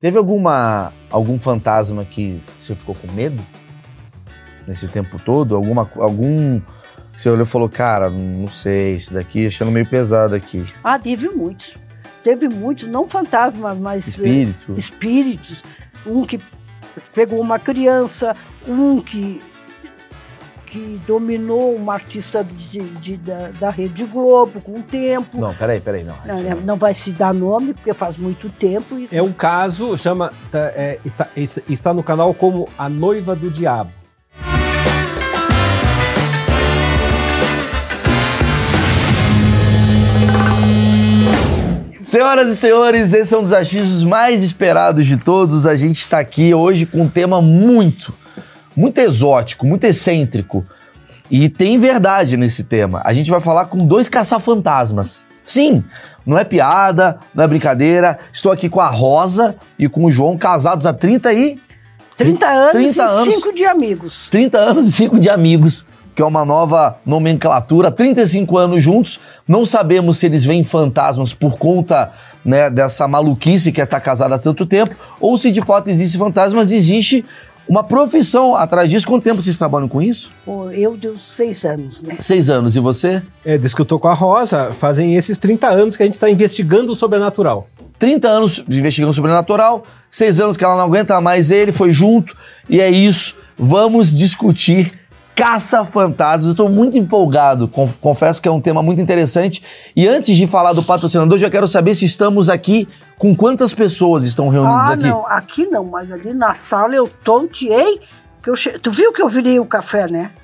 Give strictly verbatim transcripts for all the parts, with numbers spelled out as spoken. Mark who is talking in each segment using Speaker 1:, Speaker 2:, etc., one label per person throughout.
Speaker 1: Teve alguma, algum fantasma que você ficou com medo nesse tempo todo? Alguma, algum que você olhou e falou, cara, não sei, esse daqui achando meio pesado aqui.
Speaker 2: Ah, teve muitos. Teve muitos, não fantasmas, mas
Speaker 1: Espírito.
Speaker 2: eh, espíritos. Um que pegou uma criança, um que, que dominou uma artista de, de, da, da Rede Globo com o tempo.
Speaker 1: Não, peraí, peraí, não.
Speaker 2: Não, não. não vai se dar nome, porque faz muito tempo. E...
Speaker 3: É um caso, chama, é, está no canal como A Noiva do Diabo.
Speaker 1: Senhoras e senhores, esse é um dos achismos mais esperados de todos. A gente está aqui hoje com um tema muito, muito exótico, muito excêntrico. E tem verdade nesse tema. A gente vai falar com dois caça-fantasmas. Sim, não é piada, não é brincadeira. Estou aqui com a Rosa e com o João, casados há trinta e...
Speaker 2: trinta anos
Speaker 1: trinta
Speaker 2: e
Speaker 1: anos,
Speaker 2: cinco de amigos.
Speaker 1: trinta anos e cinco de amigos. Que é uma nova nomenclatura, trinta e cinco anos juntos, não sabemos se eles veem fantasmas por conta, né, dessa maluquice que é estar casado há tanto tempo, ou se de fato existe fantasmas, existe uma profissão atrás disso. Quanto tempo vocês trabalham com isso?
Speaker 2: Pô, eu deu seis anos, né?
Speaker 1: Seis anos, e você?
Speaker 3: É, desde que eu tô com a Rosa, fazem esses trinta anos que a gente está investigando o sobrenatural.
Speaker 1: trinta anos investigando o sobrenatural, seis anos que ela não aguenta mais ele, foi junto, e é isso, vamos discutir caça-fantasmas. Eu estou muito empolgado, confesso que é um tema muito interessante. E antes de falar do patrocinador, já quero saber se estamos aqui, com quantas pessoas estão reunidas
Speaker 2: ah,
Speaker 1: aqui?
Speaker 2: Não, aqui não, mas ali na sala eu tonteei, que eu che... tu viu que eu virei o café, né?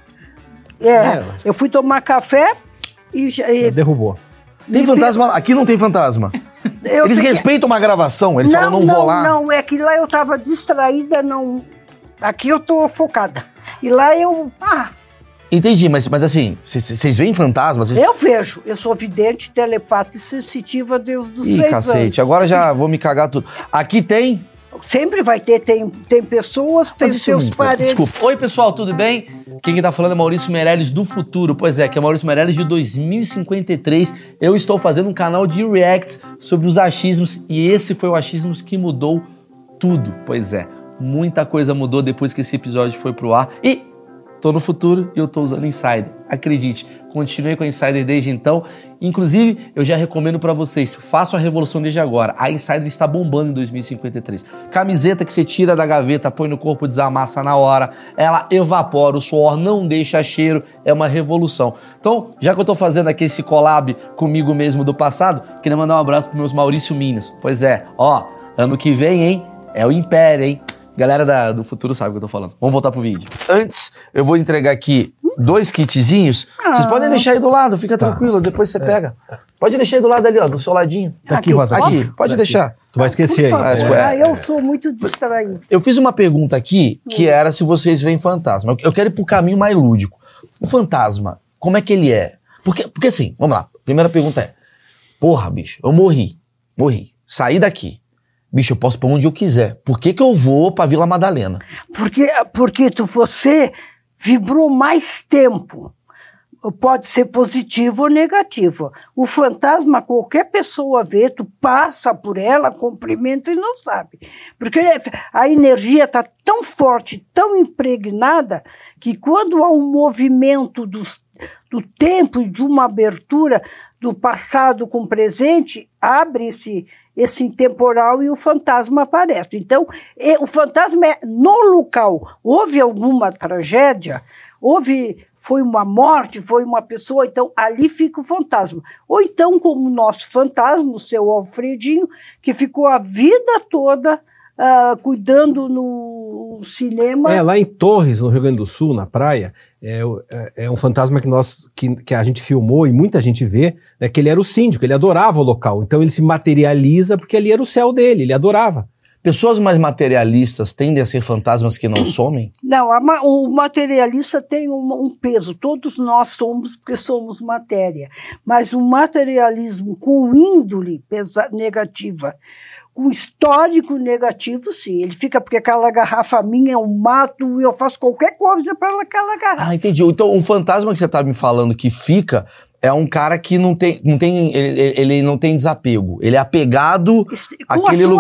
Speaker 2: É, é. Eu fui tomar café e... e...
Speaker 3: derrubou.
Speaker 1: Tem fantasma? Aqui não tem fantasma. Eu eles fiquei... respeitam uma gravação, eles não, falam, não, não vou lá.
Speaker 2: Não, é que lá eu tava distraída, não... Aqui eu tô focada. E lá eu... Ah.
Speaker 1: Entendi, mas, mas assim, vocês veem fantasmas? Cês...
Speaker 2: Eu vejo. Eu sou vidente, telepata e sensitiva desde os
Speaker 1: Ih,
Speaker 2: seis
Speaker 1: cacete,
Speaker 2: anos.
Speaker 1: agora já vou me cagar tudo. Aqui tem?
Speaker 2: Sempre vai ter, tem, tem pessoas, tem seus parentes.
Speaker 1: Desculpa. Oi, pessoal, tudo bem? Quem tá falando é Maurício Meirelles do futuro. Pois é, que é Maurício Meirelles de dois mil e cinquenta e três. Eu estou fazendo um canal de reacts sobre os achismos e esse foi o achismos que mudou tudo. Pois é. Muita coisa mudou depois que esse episódio foi pro ar e tô no futuro e eu tô usando Insider. Acredite, continuei com a Insider desde então. Inclusive, eu já recomendo para vocês, façam a revolução desde agora. A Insider está bombando em dois mil e cinquenta e três. Camiseta que você tira da gaveta, põe no corpo, desamassa na hora. Ela evapora o suor, não deixa cheiro. É uma revolução. Então, já que eu tô fazendo aqui esse collab comigo mesmo do passado, queria mandar um abraço pros meus Maurício Minions. Pois é, ó, ano que vem, hein, é o Império, hein. Galera da, do futuro sabe o que eu tô falando. Vamos voltar pro vídeo. Antes, eu vou entregar aqui dois kitzinhos. Ah. Vocês podem deixar aí do lado, fica tá. tranquilo, depois você é. pega. Pode deixar aí do lado ali, ó, do seu ladinho.
Speaker 3: Tá aqui, Rosa.
Speaker 1: Aqui, aqui. pode
Speaker 3: tá
Speaker 1: deixar.
Speaker 3: Aqui. Tu vai esquecer aí.
Speaker 2: É. Ah, eu sou muito distraído.
Speaker 1: Eu fiz uma pergunta aqui, que hum. era se vocês veem fantasma. Eu quero ir pro caminho mais lúdico. O fantasma, como é que ele é? Porque, porque assim, vamos lá. Primeira pergunta é, porra, bicho, eu morri. Morri. Saí daqui. Bicho, eu posso ir pra onde eu quiser. Por que que eu vou pra Vila Madalena?
Speaker 2: Porque, porque tu, você vibrou mais tempo. Pode ser positivo ou negativo. O fantasma, qualquer pessoa vê, tu passa por ela, cumprimenta e não sabe. Porque a energia está tão forte, tão impregnada, que quando há um movimento do, do tempo e de uma abertura do passado com o presente, abre-se esse temporal e o fantasma aparece. Então, o fantasma é no local. Houve alguma tragédia, houve, foi uma morte, foi uma pessoa, então ali fica o fantasma. Ou então, como o nosso fantasma, o seu Alfredinho, que ficou a vida toda uh, cuidando no cinema.
Speaker 3: É, lá em Torres, no Rio Grande do Sul, na praia, é, é, é um fantasma que, nós, que, que a gente filmou e muita gente vê, né, que ele era o síndico, ele adorava o local. Então ele se materializa porque ali era o céu dele, ele adorava.
Speaker 1: Pessoas mais materialistas tendem a ser fantasmas que não somem?
Speaker 2: Não, a, o materialista tem um, um peso. Todos nós somos porque somos matéria. Mas o materialismo com índole pesa, negativa, com histórico negativo, sim. Ele fica porque aquela garrafa minha eu mato e eu faço qualquer coisa para aquela garrafa.
Speaker 1: Ah, entendi. Então o fantasma que você está me falando que fica é um cara que não tem, não tem ele, ele não tem desapego. Ele é apegado
Speaker 2: com
Speaker 1: àquele
Speaker 2: sua,
Speaker 1: lugar.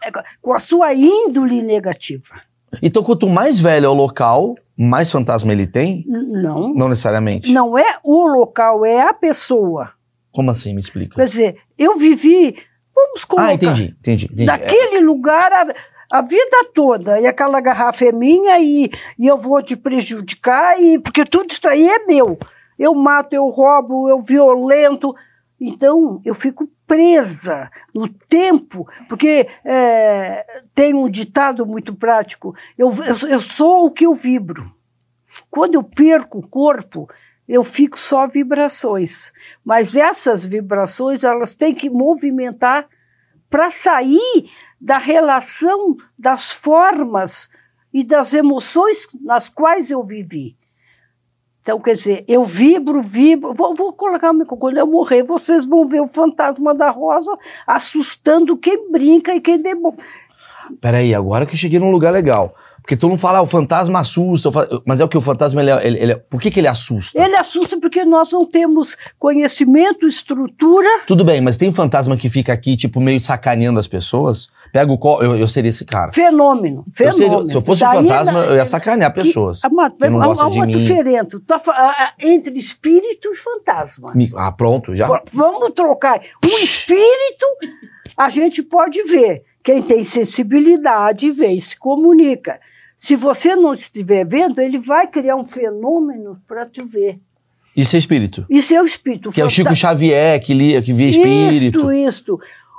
Speaker 2: com a sua índole negativa.
Speaker 1: Então, quanto mais velho é o local, mais fantasma ele tem?
Speaker 2: Não.
Speaker 1: Não necessariamente.
Speaker 2: Não é o local, é a pessoa.
Speaker 1: Como assim? Me explica.
Speaker 2: Quer dizer, eu vivi, vamos colocar...
Speaker 1: Ah, entendi, entendi. entendi.
Speaker 2: Naquele é. lugar, a, a vida toda, e aquela garrafa é minha, e, e eu vou te prejudicar, e, porque tudo isso aí é meu. Eu mato, eu roubo, eu violento. Então, eu fico presa no tempo, porque é, tem um ditado muito prático, eu, eu, eu sou o que eu vibro. Quando eu perco o corpo, eu fico só vibrações. Mas essas vibrações, elas têm que movimentar para sair da relação das formas e das emoções nas quais eu vivi. Então, quer dizer, eu vibro, vibro, vou, vou colocar, quando eu morrer, vocês vão ver o fantasma da Rosa assustando quem brinca e quem demora.
Speaker 1: Peraí, agora que eu cheguei num lugar legal. Porque todo mundo fala, ah, o fantasma assusta, mas é o que o fantasma, ele, é, ele, ele é, por que que ele assusta?
Speaker 2: Ele assusta porque nós não temos conhecimento, estrutura.
Speaker 1: Tudo bem, mas tem fantasma que fica aqui, tipo, meio sacaneando as pessoas? Pega o colo, eu, eu seria esse cara.
Speaker 2: Fenômeno, fenômeno.
Speaker 1: Eu seria, se eu fosse Daí, um fantasma, eu ia sacanear pessoas. Que, uma, que não
Speaker 2: há,
Speaker 1: gostam
Speaker 2: há uma
Speaker 1: de mim.
Speaker 2: diferença tá, entre espírito e fantasma.
Speaker 1: Ah, pronto, já.
Speaker 2: Vamos trocar. O espírito, a gente pode ver. Quem tem sensibilidade vê e se comunica. Se você não estiver vendo, ele vai criar um fenômeno para te ver.
Speaker 1: Isso é espírito?
Speaker 2: Isso é o espírito.
Speaker 1: Que é o Chico Xavier, que, li, que via espírito.
Speaker 2: Isto, isto.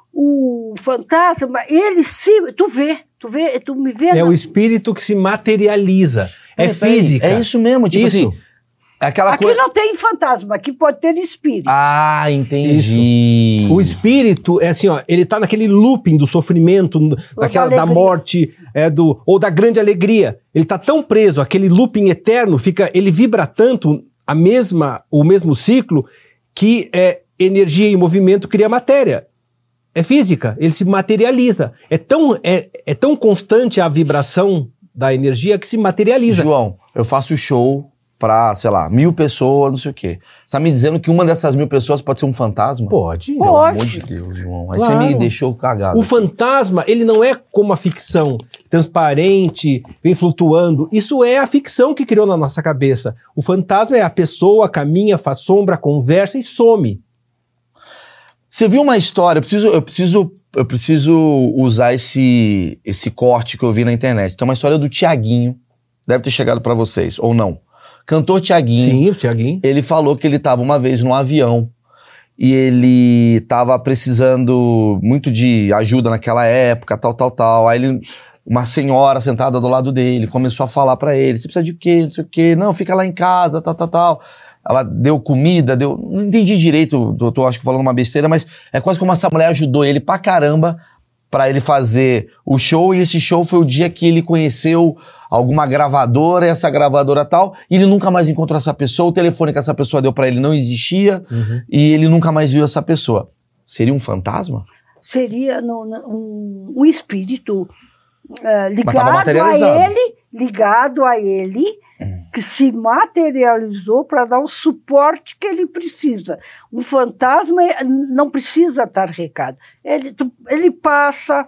Speaker 2: O fantasma, ele se... Tu vê, tu vê, tu me vê.
Speaker 3: É
Speaker 2: não.
Speaker 3: o espírito que se materializa. É, é física.
Speaker 1: É isso mesmo, tipo
Speaker 3: isso.
Speaker 1: assim... Aquela
Speaker 2: aqui
Speaker 1: coisa...
Speaker 2: não tem fantasma, aqui pode ter espírito.
Speaker 1: Ah, entendi.
Speaker 3: Isso. O espírito é assim, ó, ele tá naquele looping do sofrimento, daquela, da morte, é, do, ou da grande alegria. Ele tá tão preso, aquele looping eterno, fica, ele vibra tanto a mesma, o mesmo ciclo, que é, energia e movimento cria matéria. É física, ele se materializa. É tão, é, é tão constante a vibração da energia que se materializa.
Speaker 1: João, eu faço show pra, sei lá, mil pessoas, não sei o quê. Você tá me dizendo que uma dessas mil pessoas pode ser um fantasma?
Speaker 3: Pode.
Speaker 1: Pelo
Speaker 2: pode.
Speaker 1: amor de Deus, João. Aí
Speaker 3: claro.
Speaker 1: Você me deixou cagado.
Speaker 3: O
Speaker 1: aqui.
Speaker 3: fantasma, ele não é como a ficção, transparente, vem flutuando. Isso é a ficção que criou na nossa cabeça. O fantasma é a pessoa, caminha, faz sombra, conversa e some.
Speaker 1: Você viu uma história, eu preciso, eu preciso, eu preciso usar esse, esse corte que eu vi na internet. Tem uma história do Tiaguinho, deve ter chegado pra vocês, ou não. Cantor Tiaguinho.
Speaker 3: Sim, o Tiaguinho.
Speaker 1: Ele falou que ele estava uma vez num avião e ele estava precisando muito de ajuda naquela época, tal, tal, tal. Aí ele, uma senhora sentada do lado dele começou a falar pra ele, você precisa de quê, não sei o quê, não, fica lá em casa, tal, tal, tal. Ela deu comida, deu... Não entendi direito, eu tô acho que falando uma besteira, mas é quase como essa mulher ajudou ele pra caramba pra ele fazer o show, e esse show foi o dia que ele conheceu alguma gravadora, essa gravadora tal, e ele nunca mais encontrou essa pessoa, o telefone que essa pessoa deu pra ele não existia, uhum. e ele nunca mais viu essa pessoa. Seria um fantasma?
Speaker 2: Seria no, no, um, um espírito uh, ligado a ele, ligado a ele, hum. que se materializou para dar o suporte que ele precisa. Um fantasma não precisa dar recado. Ele, ele passa...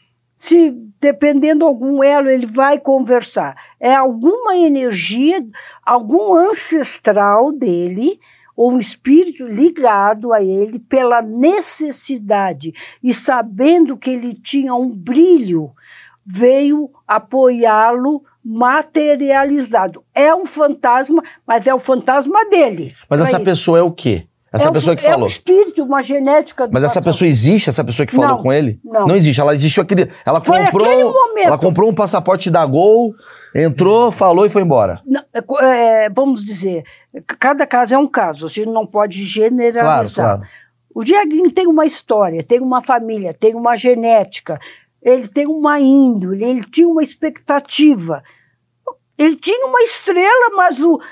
Speaker 2: Se, dependendo de algum elo, ele vai conversar. É alguma energia, algum ancestral dele, ou um espírito ligado a ele pela necessidade, e sabendo que ele tinha um brilho, veio apoiá-lo materializado. É um fantasma, mas é o fantasma dele.
Speaker 1: Mas essa
Speaker 2: ele.
Speaker 1: pessoa é o quê? Essa
Speaker 2: é
Speaker 1: pessoa
Speaker 2: o,
Speaker 1: que falou.
Speaker 2: É um espírito, uma genética do
Speaker 1: Mas essa
Speaker 2: passado.
Speaker 1: pessoa existe? Essa pessoa que falou
Speaker 2: não,
Speaker 1: com ele?
Speaker 2: Não.
Speaker 1: Não existe. Ela existiu aquele. Ela
Speaker 2: foi
Speaker 1: comprou.
Speaker 2: Aquele momento.
Speaker 1: Ela comprou um passaporte da Gol, entrou, falou e foi embora.
Speaker 2: Não, é, vamos dizer, cada caso é um caso. A gente não pode generalizar.
Speaker 1: Claro, claro.
Speaker 2: O Tiaguinho tem uma história, tem uma família, tem uma genética, ele tem uma índole, ele tinha uma expectativa. Ele tinha uma estrela, mas o.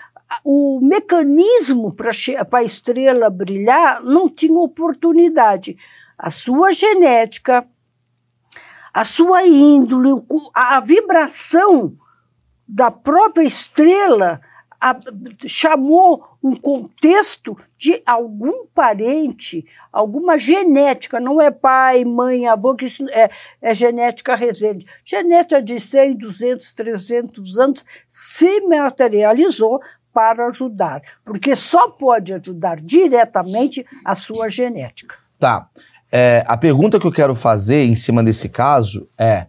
Speaker 2: O mecanismo para a estrela brilhar não tinha oportunidade. A sua genética, a sua índole, a vibração da própria estrela a, chamou um contexto de algum parente, alguma genética, não é pai, mãe, avô, que isso é, é genética Rezende. Genética de cem, duzentos, trezentos anos se materializou para ajudar, porque só pode ajudar diretamente a sua genética.
Speaker 1: Tá. É, a pergunta que eu quero fazer em cima desse caso é: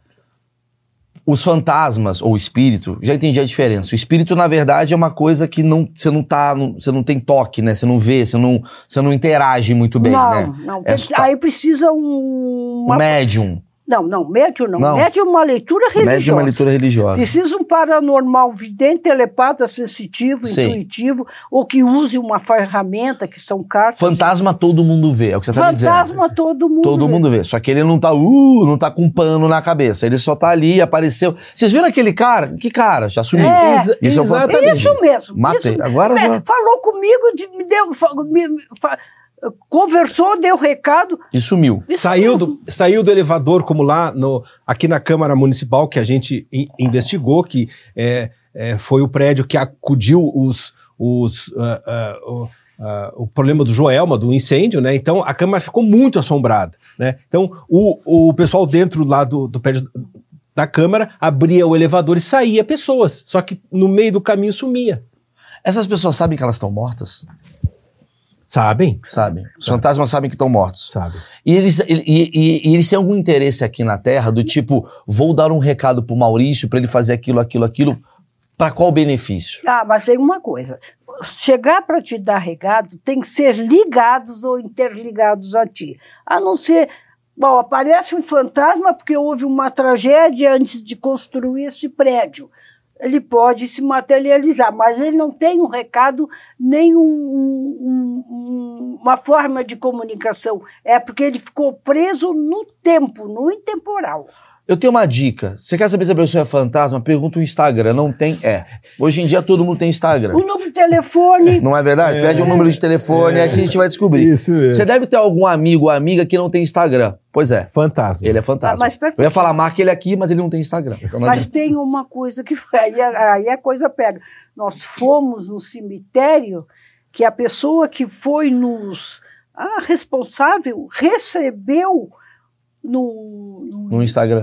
Speaker 1: os fantasmas ou o espírito, já entendi a diferença. O espírito, na verdade, é uma coisa que não, você não tá, não, você não tem toque, né? Você não vê, você não, você não interage muito bem,
Speaker 2: não,
Speaker 1: né?
Speaker 2: Não,
Speaker 1: é,
Speaker 2: aí precisa um...
Speaker 1: Uma... Um médium.
Speaker 2: Não, não, médium não.
Speaker 1: não.
Speaker 2: Médium é uma leitura religiosa.
Speaker 1: Médium é uma leitura religiosa.
Speaker 2: Precisa um paranormal vidente, telepata, sensitivo,
Speaker 1: Sim.
Speaker 2: intuitivo, ou que use uma ferramenta, que são cartas.
Speaker 1: Fantasma todo mundo vê, é o que você está me dizendo.
Speaker 2: Fantasma todo mundo
Speaker 1: Todo
Speaker 2: vê.
Speaker 1: mundo vê. Só que ele não tá, uh, não tá com um pano na cabeça. Ele só tá ali, apareceu. Vocês viram aquele cara? Que cara? Já sumiu.
Speaker 2: É,
Speaker 1: isso,
Speaker 3: exatamente.
Speaker 1: é o
Speaker 2: Isso mesmo.
Speaker 1: Matei.
Speaker 2: Isso,
Speaker 1: Agora
Speaker 2: é,
Speaker 1: já...
Speaker 2: Falou comigo, de, me deu, fa, me, fa, conversou, deu recado.
Speaker 1: E sumiu.
Speaker 2: Isso
Speaker 3: Saiu
Speaker 2: mesmo.
Speaker 3: do, saiu do elevador, como lá no, aqui na Câmara Municipal, que a gente in, investigou, que é, é, foi o prédio que acudiu os, os, uh, uh, uh, uh, o problema do Joelma, do incêndio, né? Então a Câmara ficou muito assombrada, né? Então o, o pessoal dentro lá do, do prédio da Câmara abria o elevador e saía pessoas, só que no meio do caminho sumia.
Speaker 1: Essas pessoas sabem que elas estão mortas?
Speaker 3: Sabem?
Speaker 1: Sabem. Os
Speaker 3: Sabe.
Speaker 1: fantasmas sabem que estão mortos.
Speaker 3: Sabe.
Speaker 1: E eles, e, e- e eles têm algum interesse aqui na Terra do tipo, vou dar um recado pro Maurício pra ele fazer aquilo, aquilo, aquilo. Pra qual benefício?
Speaker 2: Ah, mas tem uma coisa. Chegar para te dar recado tem que ser ligados ou interligados a ti. A não ser... Bom, aparece um fantasma porque houve uma tragédia antes de construir esse prédio. Ele pode se materializar, mas ele não tem um recado, nem um, um, um, uma forma de comunicação. É porque ele ficou preso no tempo, no intemporal.
Speaker 1: Eu tenho uma dica. Você quer saber se a pessoa é fantasma? Pergunta o Instagram. Não tem? É. Hoje em dia todo mundo tem Instagram.
Speaker 2: O número de telefone...
Speaker 1: Não é verdade?
Speaker 3: É.
Speaker 1: Pede um número de telefone,
Speaker 3: É.
Speaker 1: aí a gente vai descobrir.
Speaker 3: Isso mesmo.
Speaker 1: Você deve ter algum amigo ou amiga que não tem Instagram. Pois é.
Speaker 3: Fantasma.
Speaker 1: Ele é fantasma.
Speaker 2: Ah, mas per-
Speaker 1: Eu ia falar, marca ele aqui, mas ele não tem Instagram. Então não
Speaker 2: Mas
Speaker 1: adianta.
Speaker 2: tem uma coisa que aí, a- aí a coisa pega. Nós fomos no cemitério que a pessoa que foi nos... A responsável recebeu no, no,
Speaker 1: No Instagram.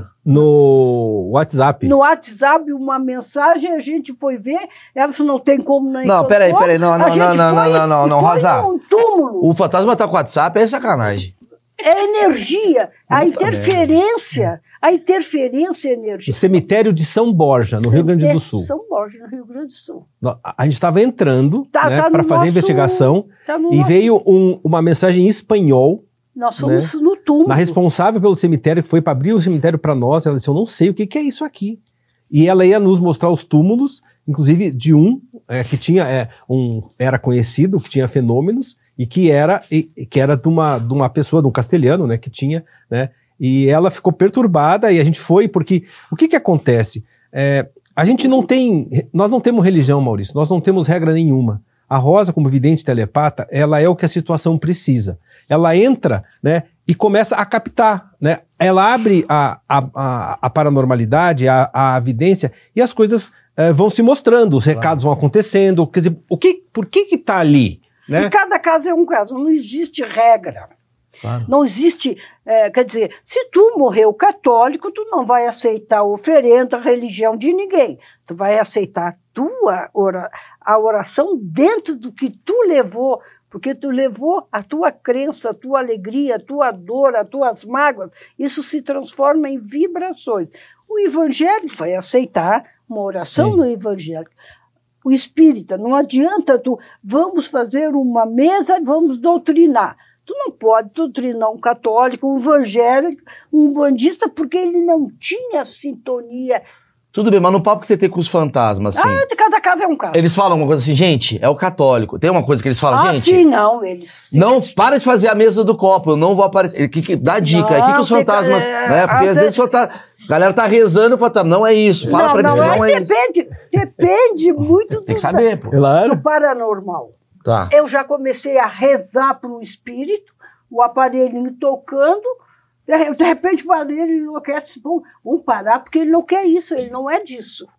Speaker 3: No WhatsApp.
Speaker 2: no WhatsApp uma mensagem, a gente foi ver, ela falou, não tem como não
Speaker 1: Não, peraí, peraí, não,
Speaker 2: A
Speaker 1: não,
Speaker 2: gente
Speaker 1: não, não,
Speaker 2: foi-
Speaker 1: não, não, não,
Speaker 2: foi
Speaker 1: Razar.
Speaker 2: num túmulo.
Speaker 1: O fantasma tá com o WhatsApp, é sacanagem.
Speaker 2: É energia, a
Speaker 1: Puta
Speaker 2: interferência, a interferência é
Speaker 3: No
Speaker 2: energia.
Speaker 3: cemitério de São Borja, no Rio Grande do Sul.
Speaker 2: São Borja, no Rio Grande do Sul.
Speaker 3: A gente estava entrando
Speaker 2: Tá-
Speaker 3: né,
Speaker 2: tá no
Speaker 3: para fazer a
Speaker 2: nosso-
Speaker 3: investigação
Speaker 2: Tá no
Speaker 3: e
Speaker 2: nosso-
Speaker 3: veio um- uma mensagem em espanhol
Speaker 2: Nós somos no túmulo.
Speaker 3: na responsável pelo cemitério, que foi para abrir o cemitério para nós. Ela disse: eu não sei o que, que é isso aqui. E ela ia nos mostrar os túmulos, inclusive de um é, que tinha é, um era conhecido, que tinha fenômenos e que era e, que era de uma, de uma pessoa, de um castelhano, né, que tinha, né? E ela ficou perturbada e a gente foi porque o que que acontece? É, a gente não tem, nós não temos religião, Maurício. Nós não temos regra nenhuma. A Rosa, como vidente telepata, ela é o que a situação precisa. Ela entra, né, e começa a captar, né? Ela abre a, a, a, a paranormalidade, a, a evidência, e as coisas eh, vão se mostrando, os recados vão acontecendo. Quer dizer, o que, por que que tá ali, né?
Speaker 2: E cada caso é um caso, não existe regra.
Speaker 1: Claro.
Speaker 2: Não existe, é, quer dizer, se tu morreu católico, tu não vai aceitar a oferenda, a religião de ninguém. Tu vai aceitar a tua ora, a oração dentro do que tu levou, porque tu levou a tua crença, a tua alegria, a tua dor, as tuas mágoas. Isso se transforma em vibrações. O evangélico vai aceitar uma oração
Speaker 1: Sim.
Speaker 2: no evangélico. O espírita, não adianta tu, vamos fazer uma mesa, vamos doutrinar. Tu não pode doutrinar um católico, um evangélico, um bandista, porque ele não tinha sintonia.
Speaker 1: Tudo bem, mas no papo que você tem com os fantasmas, assim,
Speaker 2: Ah, de cada caso é um caso.
Speaker 1: eles falam uma coisa assim, gente, é o católico. Tem uma coisa que eles falam,
Speaker 2: ah,
Speaker 1: gente,
Speaker 2: sim, não, eles...
Speaker 1: não, para de fazer a mesa do copo, eu não vou aparecer. Ele, que, que, dá dica, aí, o que, que os
Speaker 2: Não, tem-
Speaker 1: fantasmas,
Speaker 2: é,
Speaker 1: né? Porque
Speaker 2: às
Speaker 1: às vezes o fantasma, a galera tá rezando e o fantasma, não é isso, fala
Speaker 2: não,
Speaker 1: pra eles
Speaker 2: não,
Speaker 1: que não
Speaker 2: aí
Speaker 1: é isso.
Speaker 2: depende, depende muito
Speaker 1: Tem que
Speaker 2: do,
Speaker 1: saber, pô.
Speaker 2: do
Speaker 3: Claro.
Speaker 2: paranormal.
Speaker 1: Tá.
Speaker 2: Eu já comecei a rezar para um espírito, o aparelhinho tocando, de repente o aparelho enlouquece, bom, vamos parar, porque ele não quer isso, ele não é disso.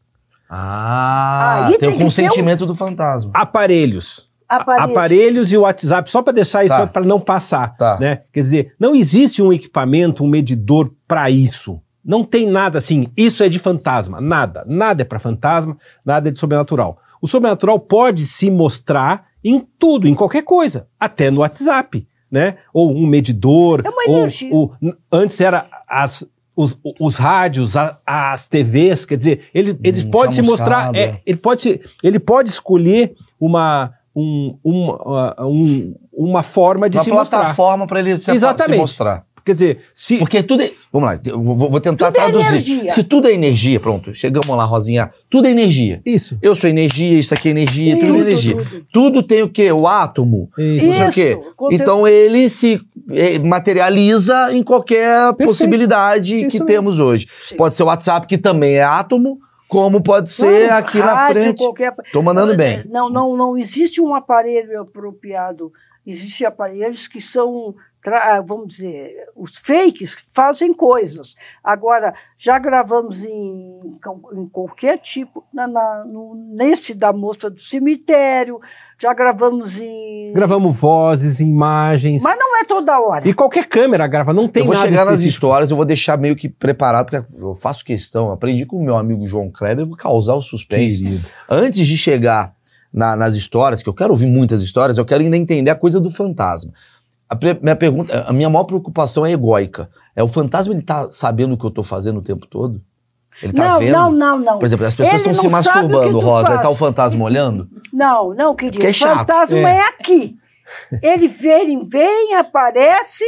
Speaker 1: Ah,
Speaker 2: Aí
Speaker 1: tem
Speaker 2: tem
Speaker 1: o
Speaker 2: que ter
Speaker 1: consentimento do fantasma.
Speaker 3: Aparelhos.
Speaker 2: Aparelhos.
Speaker 3: Aparelhos e o WhatsApp, só para deixar isso,
Speaker 1: Tá.
Speaker 3: para não passar.
Speaker 1: Tá.
Speaker 3: Né? Quer dizer, não existe um equipamento, um medidor para isso. Não tem nada assim, isso é de fantasma. Nada. Nada é para fantasma, nada é de sobrenatural. O sobrenatural pode se mostrar em tudo, em qualquer coisa, até no WhatsApp, né? Ou um medidor.
Speaker 2: É uma
Speaker 3: ou,
Speaker 2: energia.
Speaker 3: ou- antes era as, os, os rádios, a- as T Vs, quer dizer, ele, eles
Speaker 1: Hum,
Speaker 3: podem se mostrar,
Speaker 1: chamuscada.
Speaker 3: é, ele, pode se, ele pode escolher uma, um, uma, um, uma forma de
Speaker 1: Uma
Speaker 3: se mostrar.
Speaker 1: plataforma para ele se,
Speaker 3: Exatamente.
Speaker 1: se mostrar.
Speaker 3: Quer dizer, se...
Speaker 1: Porque tudo é... Vamos lá, eu vou, vou tentar
Speaker 2: Tudo é
Speaker 1: traduzir.
Speaker 2: energia.
Speaker 1: Se tudo é energia, pronto, chegamos lá, Rosinha. Tudo é energia.
Speaker 3: Isso.
Speaker 1: Eu sou energia, isso aqui é energia, tudo é
Speaker 2: Isso,
Speaker 1: energia.
Speaker 2: tudo.
Speaker 1: Tudo tem o quê? O átomo.
Speaker 3: Isso.
Speaker 1: Não sei o
Speaker 2: Isso,
Speaker 1: quê.
Speaker 2: conteúdo.
Speaker 1: Então ele se eh, materializa em qualquer
Speaker 3: Perfeito.
Speaker 1: possibilidade
Speaker 3: Isso
Speaker 1: que
Speaker 3: mesmo.
Speaker 1: temos hoje.
Speaker 2: Sim.
Speaker 1: Pode ser o WhatsApp, que também é átomo, como pode ser
Speaker 2: Claro,
Speaker 1: aqui na
Speaker 2: rádio,
Speaker 1: frente.
Speaker 2: qualquer-
Speaker 1: Tô mandando bem.
Speaker 2: Não, não, não existe um aparelho apropriado. Existem aparelhos que são, tra- vamos dizer, os fakes fazem coisas. Agora, já gravamos em, em qualquer tipo, na, na, no, nesse da moça do cemitério, já gravamos em...
Speaker 3: Gravamos vozes, imagens.
Speaker 2: Mas não é toda hora.
Speaker 3: E qualquer câmera grava, não tem
Speaker 1: eu vou
Speaker 3: nada
Speaker 1: chegar nas
Speaker 3: específico.
Speaker 1: histórias, eu vou deixar meio que preparado, porque eu faço questão, aprendi com o meu amigo João Kleber, eu vou causar o suspense.
Speaker 3: Querido.
Speaker 1: Antes de chegar na- nas histórias, que eu quero ouvir muitas histórias, eu quero ainda entender a coisa do fantasma. A pre- minha pergunta, a minha maior preocupação é egóica. É o fantasma, ele tá sabendo o que eu tô fazendo o tempo todo? Ele tá
Speaker 2: não,
Speaker 1: vendo?
Speaker 2: não, não, não.
Speaker 1: Por exemplo, as pessoas
Speaker 2: Ele
Speaker 1: estão se
Speaker 2: não sabe o que
Speaker 1: masturbando,
Speaker 2: tu
Speaker 1: Rosa,
Speaker 2: faz.
Speaker 1: e tá o fantasma olhando?
Speaker 2: Não, não, querido.
Speaker 1: Que é
Speaker 2: O
Speaker 1: chato.
Speaker 2: fantasma
Speaker 3: É.
Speaker 2: é aqui. Ele vem, vem, aparece...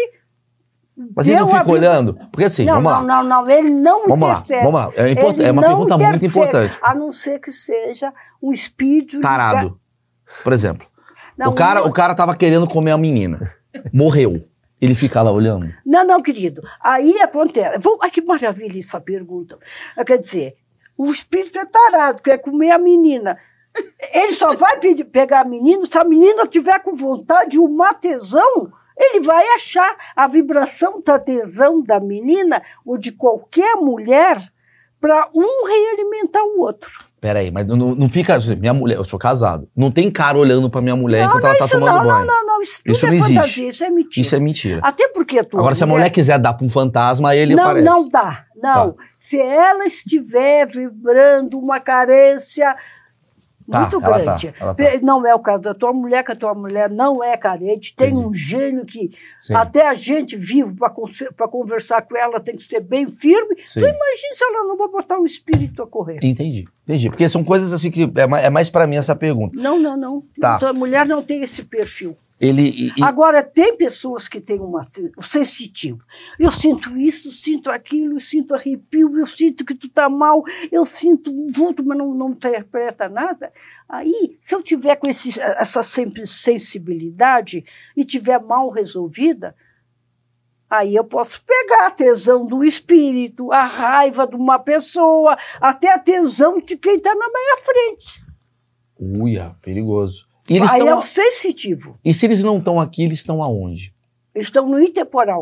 Speaker 1: Mas ele não
Speaker 2: deu a
Speaker 1: fica
Speaker 2: vida-
Speaker 1: olhando? Porque assim,
Speaker 2: não,
Speaker 1: vamos lá.
Speaker 2: não, não, não, ele não
Speaker 1: Vamos lá,
Speaker 2: interfere.
Speaker 1: vamos lá. É, import-
Speaker 2: Ele
Speaker 1: é uma
Speaker 2: não
Speaker 1: pergunta muito
Speaker 2: interfere,
Speaker 1: importante.
Speaker 2: A não ser que seja um espírito...
Speaker 1: Tarado. Por exemplo,
Speaker 2: Não,
Speaker 1: o, cara,
Speaker 2: não,
Speaker 1: o cara tava querendo comer a menina. Morreu. Ele fica lá olhando?
Speaker 2: não, não, querido. Aí acontece... Vou, ai, que maravilha essa pergunta. Quer dizer, o espírito é tarado, quer comer a menina. Ele só vai pedir, pegar a menina se a menina tiver com vontade, uma tesão... Ele vai achar a vibração da tesão da menina ou de qualquer mulher para um realimentar o outro.
Speaker 1: Peraí, mas não, não fica... Minha mulher, eu sou casado. Não tem cara olhando pra minha mulher
Speaker 2: Não,
Speaker 1: enquanto
Speaker 2: não,
Speaker 1: ela tá
Speaker 2: isso
Speaker 1: tomando
Speaker 2: não,
Speaker 1: banho.
Speaker 2: não, não, não, isso, tudo
Speaker 1: Isso
Speaker 2: é
Speaker 1: não existe.
Speaker 2: fantasia, isso é mentira.
Speaker 1: Isso é mentira.
Speaker 2: Até porque a tua
Speaker 1: Agora, se a mulher quiser dar pra um fantasma, aí ele
Speaker 2: não,
Speaker 1: aparece.
Speaker 2: não dá, não.
Speaker 1: Tá.
Speaker 2: Se ela estiver vibrando uma carência
Speaker 1: Tá,
Speaker 2: muito
Speaker 1: ela
Speaker 2: grande.
Speaker 1: tá, ela tá.
Speaker 2: Pe- Não é o caso da tua mulher, que a tua mulher não é carente, tem
Speaker 1: Entendi.
Speaker 2: um gênio que
Speaker 1: Sim.
Speaker 2: até a gente vivo para conversar com ela tem que ser bem firme.
Speaker 1: Sim.
Speaker 2: Tu imagina se ela não vai botar um espírito a correr.
Speaker 1: Entendi, entendi. Porque são coisas assim que é mais, é mais pra mim essa pergunta.
Speaker 2: Não, não, não.
Speaker 1: Tá.
Speaker 2: Tua mulher não tem esse perfil.
Speaker 1: Ele... e- e-
Speaker 2: Agora, tem pessoas que têm uma, o sensitivo. Eu sinto isso, sinto aquilo, eu sinto arrepio, eu sinto que tu está mal, eu sinto um vulto, mas não, não interpreta nada. Aí, se eu tiver com esse, essa sempre sensibilidade e tiver mal resolvida, aí eu posso pegar a tesão do espírito, a raiva de uma pessoa, até a tesão de quem está na minha frente.
Speaker 1: Uia, perigoso. E, eles
Speaker 2: Aí
Speaker 1: tão-
Speaker 2: é o sensitivo.
Speaker 1: e se eles não estão aqui, eles estão aonde?
Speaker 2: Eles estão no intemporal.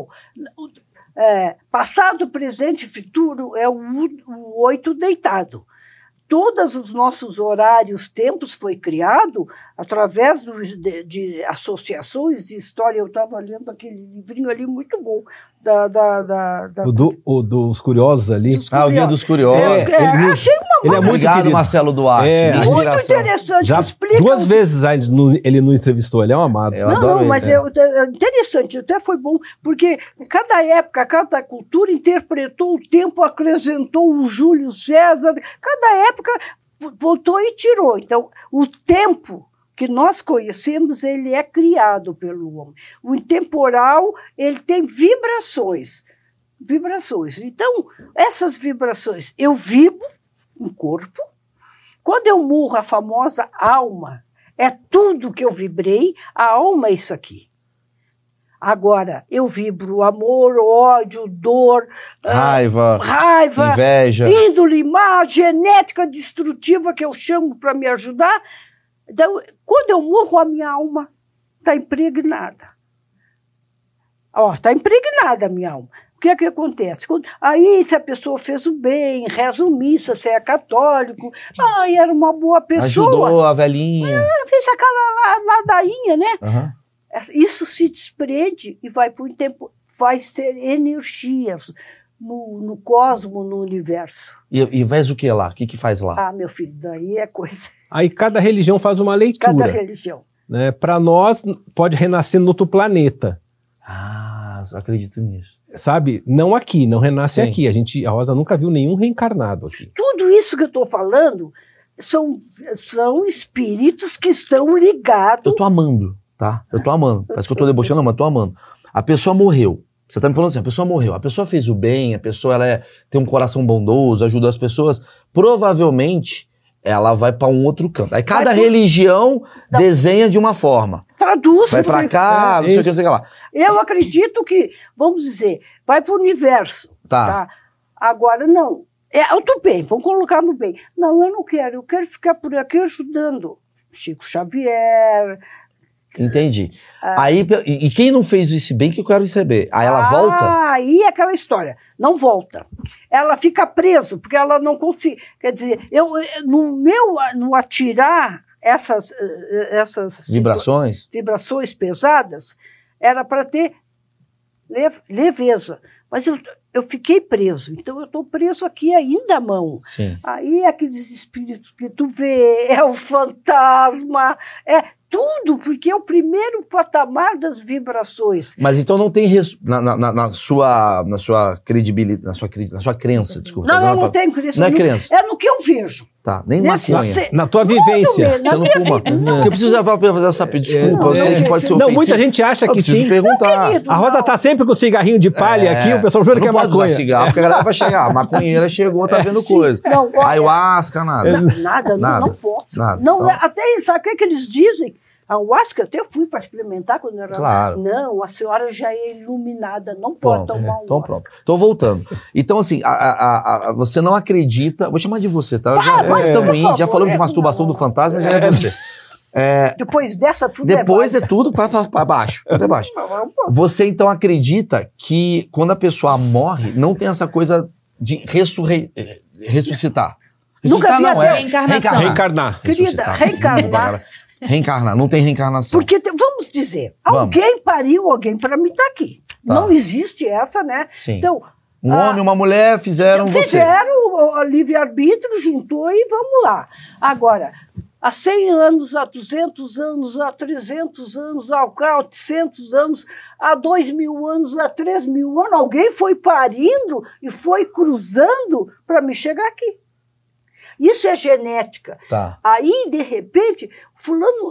Speaker 2: É, passado, presente e futuro é o, o oito deitado. Todos os nossos horários, tempos foi criado através do, de, de associações de história. Eu estava lendo aquele livrinho ali muito bom da, da, da, da
Speaker 3: O, do- o dos curiosos ali.
Speaker 2: dos
Speaker 1: Ah, o Dia dos Curiosos.
Speaker 3: É,
Speaker 2: É,
Speaker 3: ele não-
Speaker 2: achei uma
Speaker 3: Ele é muito
Speaker 1: Obrigado,
Speaker 3: querido.
Speaker 1: Marcelo Duarte.
Speaker 3: É,
Speaker 1: de
Speaker 3: muito
Speaker 2: muito
Speaker 1: inspiração.
Speaker 2: interessante.
Speaker 3: Já
Speaker 2: explica
Speaker 3: duas
Speaker 2: o-
Speaker 3: vezes a gente não- ele não entrevistou, ele é um amado.
Speaker 1: Eu
Speaker 2: Não,
Speaker 1: adoro
Speaker 2: não,
Speaker 1: ele,
Speaker 2: mas
Speaker 1: é.
Speaker 2: é. é interessante, até foi bom, porque cada época, cada cultura interpretou o tempo, acrescentou o Júlio César, cada época botou e tirou. Então, o tempo que nós conhecemos, ele é criado pelo homem. O intemporal, ele tem vibrações, vibrações. Então, essas vibrações, eu vibro um corpo, quando eu morro, a famosa alma, é tudo que eu vibrei, a alma é isso aqui. Agora, eu vibro amor, ódio, dor,
Speaker 1: Raiva,
Speaker 2: ah, raiva,
Speaker 1: inveja.
Speaker 2: índole má, genética destrutiva que eu chamo para me ajudar. Então, quando eu morro, a minha alma está impregnada. Ó, está impregnada a minha alma. O que é que acontece? Quando, aí, se a pessoa fez o bem, reza o missa, se é católico, aí era uma boa pessoa.
Speaker 1: Ajudou a velhinha.
Speaker 2: É, fez aquela ladainha, né?
Speaker 1: Uhum.
Speaker 2: Isso se desprende e vai para o tempo, vai ser energias no, no cosmo, no universo.
Speaker 1: E, e faz o que lá? O que, que faz lá?
Speaker 2: Ah, meu filho, daí é coisa.
Speaker 3: Aí cada religião faz uma leitura.
Speaker 2: Cada religião.
Speaker 3: Né? Para nós, pode renascer no outro planeta.
Speaker 1: Ah, eu acredito nisso.
Speaker 3: Sabe? Não aqui, não renasce
Speaker 1: Sim.
Speaker 3: aqui. A gente, a Rosa nunca viu nenhum reencarnado aqui.
Speaker 2: Tudo isso que eu estou falando são, são espíritos que estão ligados.
Speaker 1: Eu tô amando, tá? Eu tô amando. Parece que eu tô debochando, não, mas eu tô amando. A pessoa morreu. Você tá me falando assim, a pessoa morreu. A pessoa fez o bem, a pessoa ela é, tem um coração bondoso, ajuda as pessoas. Provavelmente, ela vai para um outro canto. Aí cada
Speaker 2: por...
Speaker 1: religião
Speaker 2: Não.
Speaker 1: desenha de uma forma.
Speaker 2: Traduz.
Speaker 1: Vai para cá,
Speaker 3: é,
Speaker 1: não sei o que, não sei o que lá.
Speaker 2: Eu acredito que, vamos dizer, vai para o universo.
Speaker 1: Tá.
Speaker 2: Tá? Agora, não. É, eu tô bem, vamos colocar no bem. Não, eu não quero, eu quero ficar por aqui ajudando. Chico Xavier.
Speaker 1: Entendi.
Speaker 2: Ah.
Speaker 1: Aí, e e quem não fez esse bem que eu quero receber? Aí ela
Speaker 2: ah,
Speaker 1: volta?
Speaker 2: Aí é aquela história. Não volta. Ela fica presa, porque ela não consegue. Quer dizer, eu, no meu no atirar essas, essas
Speaker 1: Vibrações?
Speaker 2: vibrações pesadas, era para ter leveza. Mas eu, eu fiquei preso, então eu estou preso aqui ainda à mão.
Speaker 1: Sim.
Speaker 2: Aí aqueles espíritos que tu vê, é o fantasma, é tudo, porque é o primeiro patamar das vibrações.
Speaker 1: Mas então não tem res... na, na, na sua na sua credibilidade, na sua, cre- na sua crença, desculpa.
Speaker 2: Não, eu
Speaker 1: pra-
Speaker 2: não tenho crença.
Speaker 1: Não é
Speaker 2: no-
Speaker 1: crença.
Speaker 2: É no que eu vejo.
Speaker 1: Tá, nem
Speaker 2: Nesse-
Speaker 1: maconha.
Speaker 2: se-
Speaker 3: Na tua
Speaker 2: Muito
Speaker 3: vivência.
Speaker 2: bem, na
Speaker 1: Você não
Speaker 2: minha
Speaker 1: fuma?
Speaker 2: vida, não.
Speaker 1: Porque eu preciso fazer essa desculpa,
Speaker 2: Não,
Speaker 1: eu sei
Speaker 2: não,
Speaker 1: que pode ser
Speaker 2: gente,
Speaker 3: Não,
Speaker 1: ofensivo.
Speaker 3: muita gente acha
Speaker 1: Eu
Speaker 3: que
Speaker 1: preciso
Speaker 3: sim.
Speaker 1: perguntar.
Speaker 2: querido.
Speaker 3: A Rosa
Speaker 2: Não.
Speaker 3: tá sempre com cigarrinho de palha aqui, o pessoal jura
Speaker 1: não
Speaker 3: que é
Speaker 1: pode
Speaker 3: maconha.
Speaker 1: usar cigarro, porque a galera vai chegar, a maconheira chegou, tá vendo coisa.
Speaker 2: Não, olha,
Speaker 1: Ayahuasca, nada.
Speaker 2: nada, não,
Speaker 1: Nada.
Speaker 2: não posso.
Speaker 1: Nada.
Speaker 2: Não,
Speaker 1: Então-
Speaker 2: até sabe o que, é que eles dizem? A ayahuasca, até eu fui para experimentar quando eu era.
Speaker 1: Claro.
Speaker 2: Não, a senhora já é iluminada, não pode
Speaker 1: Pronto,
Speaker 2: tomar um.
Speaker 1: então pronto. Tô voltando. Então, assim, a, a, a, a- você não acredita. Vou chamar de você, tá? Já,
Speaker 2: vai,
Speaker 1: já estamos
Speaker 2: por
Speaker 1: indo, já
Speaker 2: favor,
Speaker 1: falamos de
Speaker 2: é,
Speaker 1: masturbação
Speaker 2: não,
Speaker 1: do fantasma, já é você. É,
Speaker 2: Depois dessa, tudo
Speaker 1: depois
Speaker 2: é
Speaker 1: é tudo para baixo. Tudo é baixo. Você então acredita que quando a pessoa morre, não tem essa coisa de ressurre... eh, ressuscitar?
Speaker 2: Nunca
Speaker 1: Ressuscitar
Speaker 2: vi
Speaker 1: não,
Speaker 2: até
Speaker 1: é
Speaker 4: reencarnação.
Speaker 3: Reencarnar.
Speaker 2: Querida,
Speaker 1: Ressuscitar.
Speaker 2: reencarnar.
Speaker 1: Reencarnar, não tem reencarnação.
Speaker 2: Porque, te- vamos dizer,
Speaker 1: Vamos.
Speaker 2: alguém pariu alguém para me estar aqui.
Speaker 1: Tá.
Speaker 2: Não existe essa, né?
Speaker 1: Sim.
Speaker 2: Então,
Speaker 1: Um
Speaker 2: ah,
Speaker 1: homem e uma mulher fizeram você.
Speaker 2: fizeram o, o livre-arbítrio, juntou e vamos lá. Agora, há cem anos, há duzentos anos, há trezentos anos, há oitocentos anos, há dois mil anos, há três mil anos, alguém foi parindo e foi cruzando para me chegar aqui. Isso é genética.
Speaker 1: Tá.
Speaker 2: Aí, de repente, fulano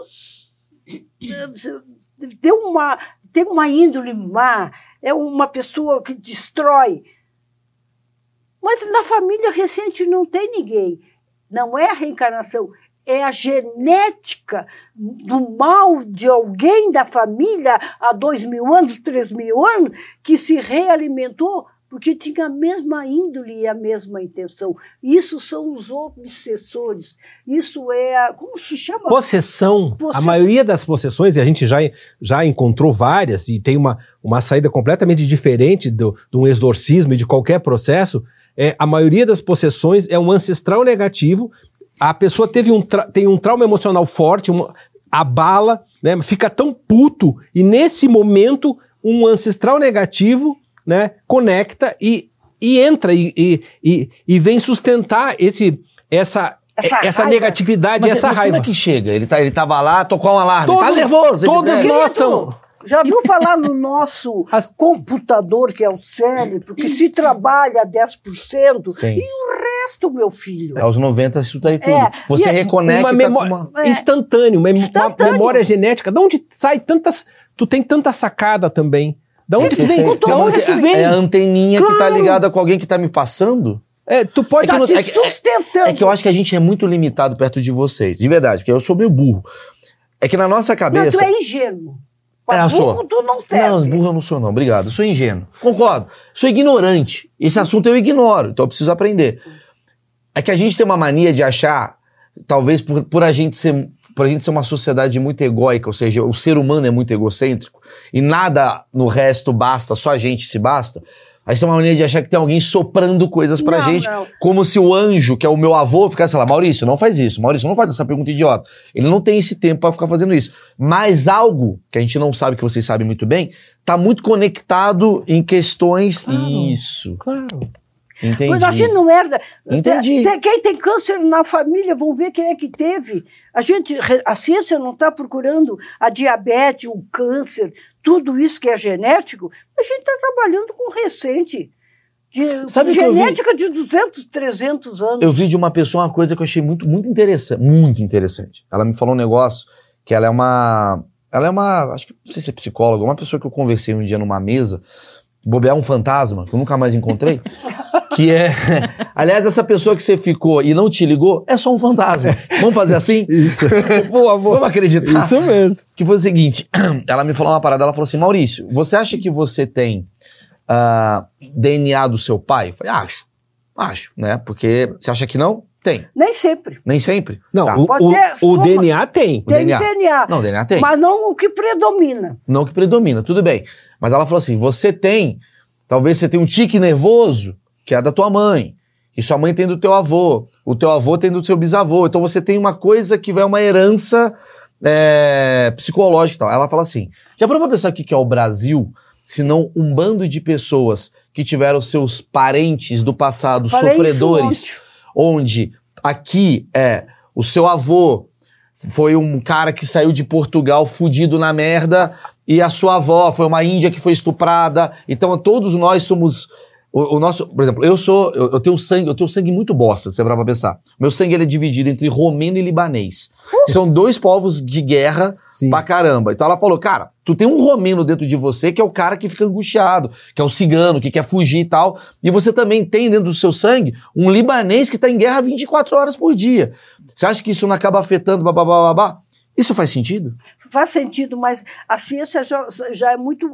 Speaker 2: deu uma, tem uma índole má, é uma pessoa que destrói. Mas na família recente não tem ninguém. Não é a reencarnação, é a genética do mal de alguém da família há dois mil anos, três mil anos, que se realimentou porque tinha a mesma índole e a mesma intenção. Isso são os obsessores. Isso é, a, como se chama?
Speaker 3: Possessão.
Speaker 2: Possessão.
Speaker 3: A maioria das possessões, e a gente já, já encontrou várias, e tem uma, uma saída completamente diferente do, de um exorcismo e de qualquer processo, é, a maioria das possessões é um ancestral negativo. A pessoa teve um tra- tem um trauma emocional forte, uma, abala, né, fica tão puto, e nesse momento um ancestral negativo, né, conecta e, e entra e, e, e, e vem sustentar esse, essa,
Speaker 2: Essa
Speaker 3: essa
Speaker 2: raiva.
Speaker 3: negatividade,
Speaker 1: Mas,
Speaker 3: essa
Speaker 1: mas
Speaker 3: raiva.
Speaker 1: como é que chega? Ele, tá, ele tava lá, tocou um alarme.
Speaker 3: Todos-
Speaker 1: tá nervoso. ele
Speaker 3: todos
Speaker 1: deve-
Speaker 3: nós
Speaker 2: Querido,
Speaker 3: estamos-
Speaker 2: já viu falar no nosso
Speaker 3: As-
Speaker 2: computador, que é o cérebro, que se trabalha dez por cento,
Speaker 1: Sim.
Speaker 2: e o resto, meu filho?
Speaker 1: Aos noventa, isso daí tudo.
Speaker 2: É,
Speaker 1: Você
Speaker 2: e é
Speaker 1: reconecta
Speaker 3: uma memória
Speaker 1: com uma...
Speaker 2: É.
Speaker 3: instantânea, uma,
Speaker 2: Instantâneo.
Speaker 3: uma memória genética. De onde sai tantas. Tu tem tanta sacada também. Da onde
Speaker 2: É,
Speaker 3: que vem?
Speaker 2: tem-
Speaker 3: Da
Speaker 2: tem
Speaker 3: onde que
Speaker 1: é,
Speaker 3: vem?
Speaker 1: é a anteninha que tá
Speaker 3: Claro.
Speaker 1: ligada com alguém que tá me passando?
Speaker 3: É, tu pode.
Speaker 1: É que
Speaker 2: Tá
Speaker 1: não-
Speaker 2: te
Speaker 1: é que-
Speaker 2: sustentando.
Speaker 1: É que eu acho que a gente é muito limitado perto de vocês. De verdade, porque eu sou meio burro. É que na nossa
Speaker 2: Não,
Speaker 1: cabeça...
Speaker 2: tu é ingênuo.
Speaker 1: É,
Speaker 2: Pra
Speaker 1: eu sou.
Speaker 2: burro, tu não serve.
Speaker 1: Não, burro eu não sou não, obrigado. Eu sou ingênuo. Concordo. Sou ignorante. Esse assunto eu ignoro, então eu preciso aprender. É que a gente tem uma mania de achar, talvez por, por a gente ser... por a gente ser uma sociedade muito egóica, ou seja, o ser humano é muito egocêntrico, e nada no resto basta, só a gente se basta, A gente tem uma mania de achar que tem alguém soprando coisas pra
Speaker 2: Não,
Speaker 1: gente,
Speaker 2: não.
Speaker 1: como se o anjo, que é o meu avô, ficasse lá, Maurício, não faz isso, Maurício, não faz essa pergunta idiota. Ele não tem esse tempo pra ficar fazendo isso. Mas algo que a gente não sabe, que vocês sabem muito bem, tá muito conectado em questões...
Speaker 3: Claro.
Speaker 1: Isso.
Speaker 3: Claro.
Speaker 1: Entendi.
Speaker 2: Pois a gente não herda.
Speaker 1: Entendi.
Speaker 2: Tem- Quem tem câncer na família, vão ver quem é que teve. A gente, a ciência não está procurando a diabetes, o câncer, tudo isso que é genético. A gente está trabalhando com recente. De,
Speaker 1: Sabe o que eu vi?
Speaker 2: genética de duzentos, trezentos anos.
Speaker 1: Eu vi de uma pessoa uma coisa que eu achei muito, muito interessante. Muito interessante. Ela me falou um negócio que ela é uma... Ela é uma... Acho que não sei se é psicóloga, uma pessoa que eu conversei um dia numa mesa, bobear um fantasma, que eu nunca mais encontrei, que é... Aliás, essa pessoa que você ficou e não te ligou, é só um fantasma. Vamos fazer assim?
Speaker 3: Isso. Por favor.
Speaker 1: Vamos acreditar?
Speaker 3: Isso mesmo.
Speaker 1: Que foi o seguinte, ela me falou uma parada, ela falou assim, Maurício, você acha que você tem uh, D N A do seu pai? Eu falei, acho, acho, né? Porque você acha que não? Tem.
Speaker 2: Nem sempre.
Speaker 1: Nem sempre.
Speaker 3: Não,
Speaker 1: Tá.
Speaker 3: o,
Speaker 2: Pode
Speaker 3: o,
Speaker 2: ter
Speaker 3: o
Speaker 2: soma.
Speaker 3: D N A tem.
Speaker 1: O
Speaker 2: Tem
Speaker 1: D N A.
Speaker 2: D N A.
Speaker 1: Não, o D N A tem.
Speaker 2: Mas não o que predomina.
Speaker 1: Não que predomina, tudo bem. Mas ela falou assim, você tem, talvez você tenha um tique nervoso, que é da tua mãe, e sua mãe tem do teu avô, o teu avô tem do seu bisavô, então você tem uma coisa que vai uma herança é, psicológica e tal. Ela fala assim, já parou pra pensar o que que é o Brasil, se não um bando de pessoas que tiveram seus parentes do passado
Speaker 2: Falei isso
Speaker 1: sofredores, onde aqui é o seu avô foi um cara que saiu de Portugal fudido na merda e a sua avó foi uma índia que foi estuprada. Então todos nós somos o, o nosso, por exemplo, eu sou eu, eu tenho sangue, eu tenho sangue muito bosta, você vai pra pensar. Meu sangue ele é dividido entre romeno e libanês. Uh! São dois povos de guerra
Speaker 3: Sim.
Speaker 1: pra caramba. Então ela falou, cara, tu tem um romeno dentro de você que é o cara que fica angustiado, que é o cigano, que quer fugir e tal. E você também tem dentro do seu sangue um libanês que tá em guerra vinte e quatro horas por dia. Você acha que isso não acaba afetando, babá, babá? Isso faz sentido?
Speaker 2: Faz sentido, mas a ciência já, já é muito...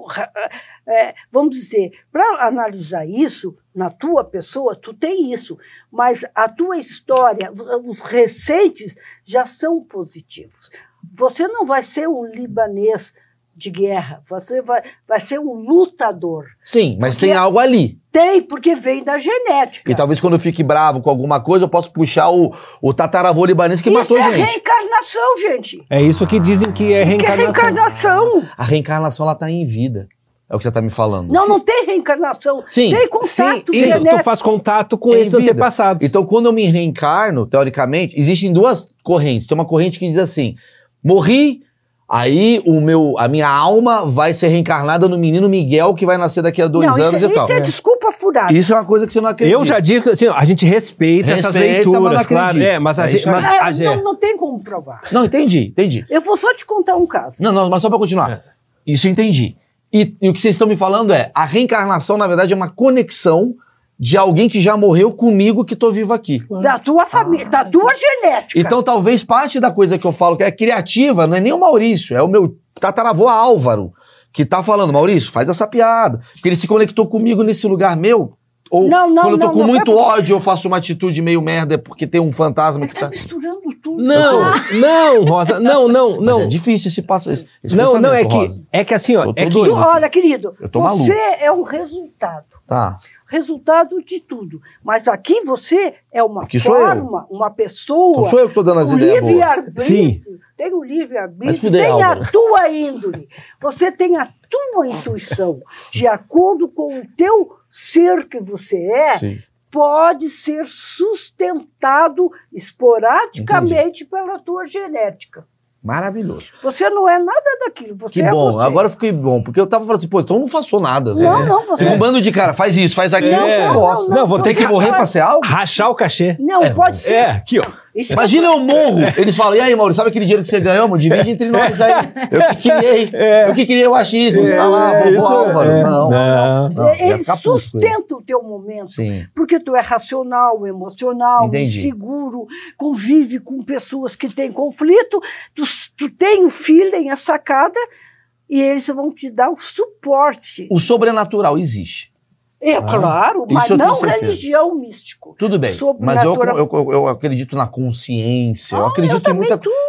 Speaker 2: É, vamos dizer, para analisar isso, na tua pessoa, tu tem isso, mas a tua história, os recentes já são positivos. Você não vai ser um libanês de guerra, você vai, vai ser um lutador.
Speaker 1: Sim, mas
Speaker 2: Porque
Speaker 1: tem algo ali.
Speaker 2: Tem, porque vem da genética.
Speaker 1: E talvez quando eu fique bravo com alguma coisa, eu possa puxar o, o tataravô libanês que
Speaker 2: isso
Speaker 1: matou
Speaker 2: é
Speaker 1: gente.
Speaker 2: reencarnação, gente.
Speaker 3: É isso que dizem que é
Speaker 2: Que é
Speaker 3: reencarnação.
Speaker 2: reencarnação.
Speaker 1: A reencarnação, ela tá em vida. É o que você tá me falando.
Speaker 2: Não, não tem reencarnação.
Speaker 1: Sim.
Speaker 2: Tem
Speaker 3: Sim,
Speaker 2: contato
Speaker 3: isso,
Speaker 2: genético.
Speaker 3: tu faz contato com
Speaker 1: Em
Speaker 3: esses
Speaker 1: vida.
Speaker 3: antepassados.
Speaker 1: Então, quando eu me reencarno, teoricamente, existem duas correntes. Tem uma corrente que diz assim, morri, aí o meu, a minha alma vai ser reencarnada no menino Miguel, que vai nascer daqui a dois
Speaker 2: não,
Speaker 1: anos
Speaker 2: isso,
Speaker 1: e tal.
Speaker 2: Isso é desculpa furada.
Speaker 1: Isso é uma coisa que você não acredita.
Speaker 3: Eu já digo assim, ó, a gente respeita, essas
Speaker 1: Respeita, mas não
Speaker 3: leituras, claro.
Speaker 1: acredita.
Speaker 3: É, mas a
Speaker 1: É
Speaker 3: gente.
Speaker 1: isso aí.
Speaker 3: Mas,
Speaker 2: É,
Speaker 3: a gente-
Speaker 2: não, não tem como provar.
Speaker 1: Não, entendi, entendi.
Speaker 2: Eu vou só te contar um caso.
Speaker 1: Não, não, mas só pra continuar.
Speaker 3: É.
Speaker 1: Isso eu entendi. E, e o que vocês estão me falando é, a reencarnação, na verdade, é uma conexão de alguém que já morreu comigo que tô vivo aqui.
Speaker 2: Da tua família, da tua genética.
Speaker 1: Então, talvez parte da coisa que eu falo que é criativa não é nem o Maurício, é o meu tataravô Álvaro, que tá falando, Maurício, faz essa piada. Porque ele se conectou comigo nesse lugar meu. Ou
Speaker 2: Não, não,
Speaker 1: quando eu tô
Speaker 2: não,
Speaker 1: com
Speaker 2: não,
Speaker 1: muito
Speaker 2: é-
Speaker 1: ódio, eu faço uma atitude meio merda, é porque tem um fantasma que
Speaker 2: Tá
Speaker 1: tá...
Speaker 2: misturando tudo.
Speaker 3: Não, não, Rosa, não, não,
Speaker 1: Mas
Speaker 3: não.
Speaker 1: é difícil esse passo, esse, esse
Speaker 3: Não, não, é
Speaker 1: pensamento,
Speaker 3: que,
Speaker 1: Rosa.
Speaker 3: é que assim, ó.
Speaker 1: Eu tô
Speaker 3: É que,
Speaker 1: doido.
Speaker 2: Tu, olha, querido,
Speaker 1: Eu tô
Speaker 2: você
Speaker 1: maluco.
Speaker 2: é um resultado.
Speaker 1: Tá.
Speaker 2: Resultado de tudo. Mas aqui você é uma
Speaker 1: Aqui sou eu.
Speaker 2: forma, uma pessoa.
Speaker 1: Não sou eu que tô dando as
Speaker 2: o
Speaker 1: ideias boas.
Speaker 2: livre-arbítrio.
Speaker 3: Sim.
Speaker 2: Tem o
Speaker 1: Mas
Speaker 2: livre-arbítrio,
Speaker 1: fudeu,
Speaker 2: tem
Speaker 1: Álvaro.
Speaker 2: a tua índole. Você tem a tua intuição. De acordo com o teu ser que você é,
Speaker 1: Sim.
Speaker 2: pode ser sustentado esporadicamente pela tua genética.
Speaker 1: Maravilhoso.
Speaker 2: Você não é nada daquilo, você
Speaker 1: Que
Speaker 2: é
Speaker 1: bom,
Speaker 2: você.
Speaker 1: agora eu fiquei bom, porque eu tava falando assim, pô, então eu não faço nada.
Speaker 2: Não,
Speaker 1: né?
Speaker 2: não, você...
Speaker 1: Fica um bando de cara, faz isso, faz aquilo,
Speaker 3: É.
Speaker 1: eu não posso.
Speaker 3: Não, vou ter
Speaker 1: Tem que
Speaker 3: que
Speaker 1: morrer pra ser algo?
Speaker 3: rachar o cachê.
Speaker 2: Não,
Speaker 1: É,
Speaker 2: pode ser.
Speaker 3: É, aqui, ó.
Speaker 2: Isso
Speaker 1: Imagina eu morro. Eles falam, e aí, Mauro, sabe aquele dinheiro que você ganhou, mano? Divide entre nós aí. Eu que criei,
Speaker 3: É.
Speaker 1: eu que criei o achismo, você tá lá,
Speaker 3: É,
Speaker 1: vovô
Speaker 3: isso,
Speaker 1: Álvaro.
Speaker 3: é.
Speaker 1: Não,
Speaker 3: Não.
Speaker 1: não, ia
Speaker 2: Ele
Speaker 1: ficar puto com ele.
Speaker 2: sustenta o teu momento.
Speaker 1: Sim.
Speaker 2: Porque tu é racional, emocional,
Speaker 1: Entendi.
Speaker 2: inseguro, convive com pessoas que têm conflito, tu, tu tem o feeling, a sacada, e eles vão te dar o suporte.
Speaker 1: O sobrenatural existe.
Speaker 2: É claro, mas
Speaker 1: isso eu tenho
Speaker 2: não
Speaker 1: certeza.
Speaker 2: religião místico.
Speaker 1: Tudo bem, mas eu,
Speaker 2: Sobrenatural.
Speaker 1: eu, eu, eu acredito na consciência, eu
Speaker 2: Ah,
Speaker 1: acredito
Speaker 2: eu
Speaker 1: em muita
Speaker 2: também,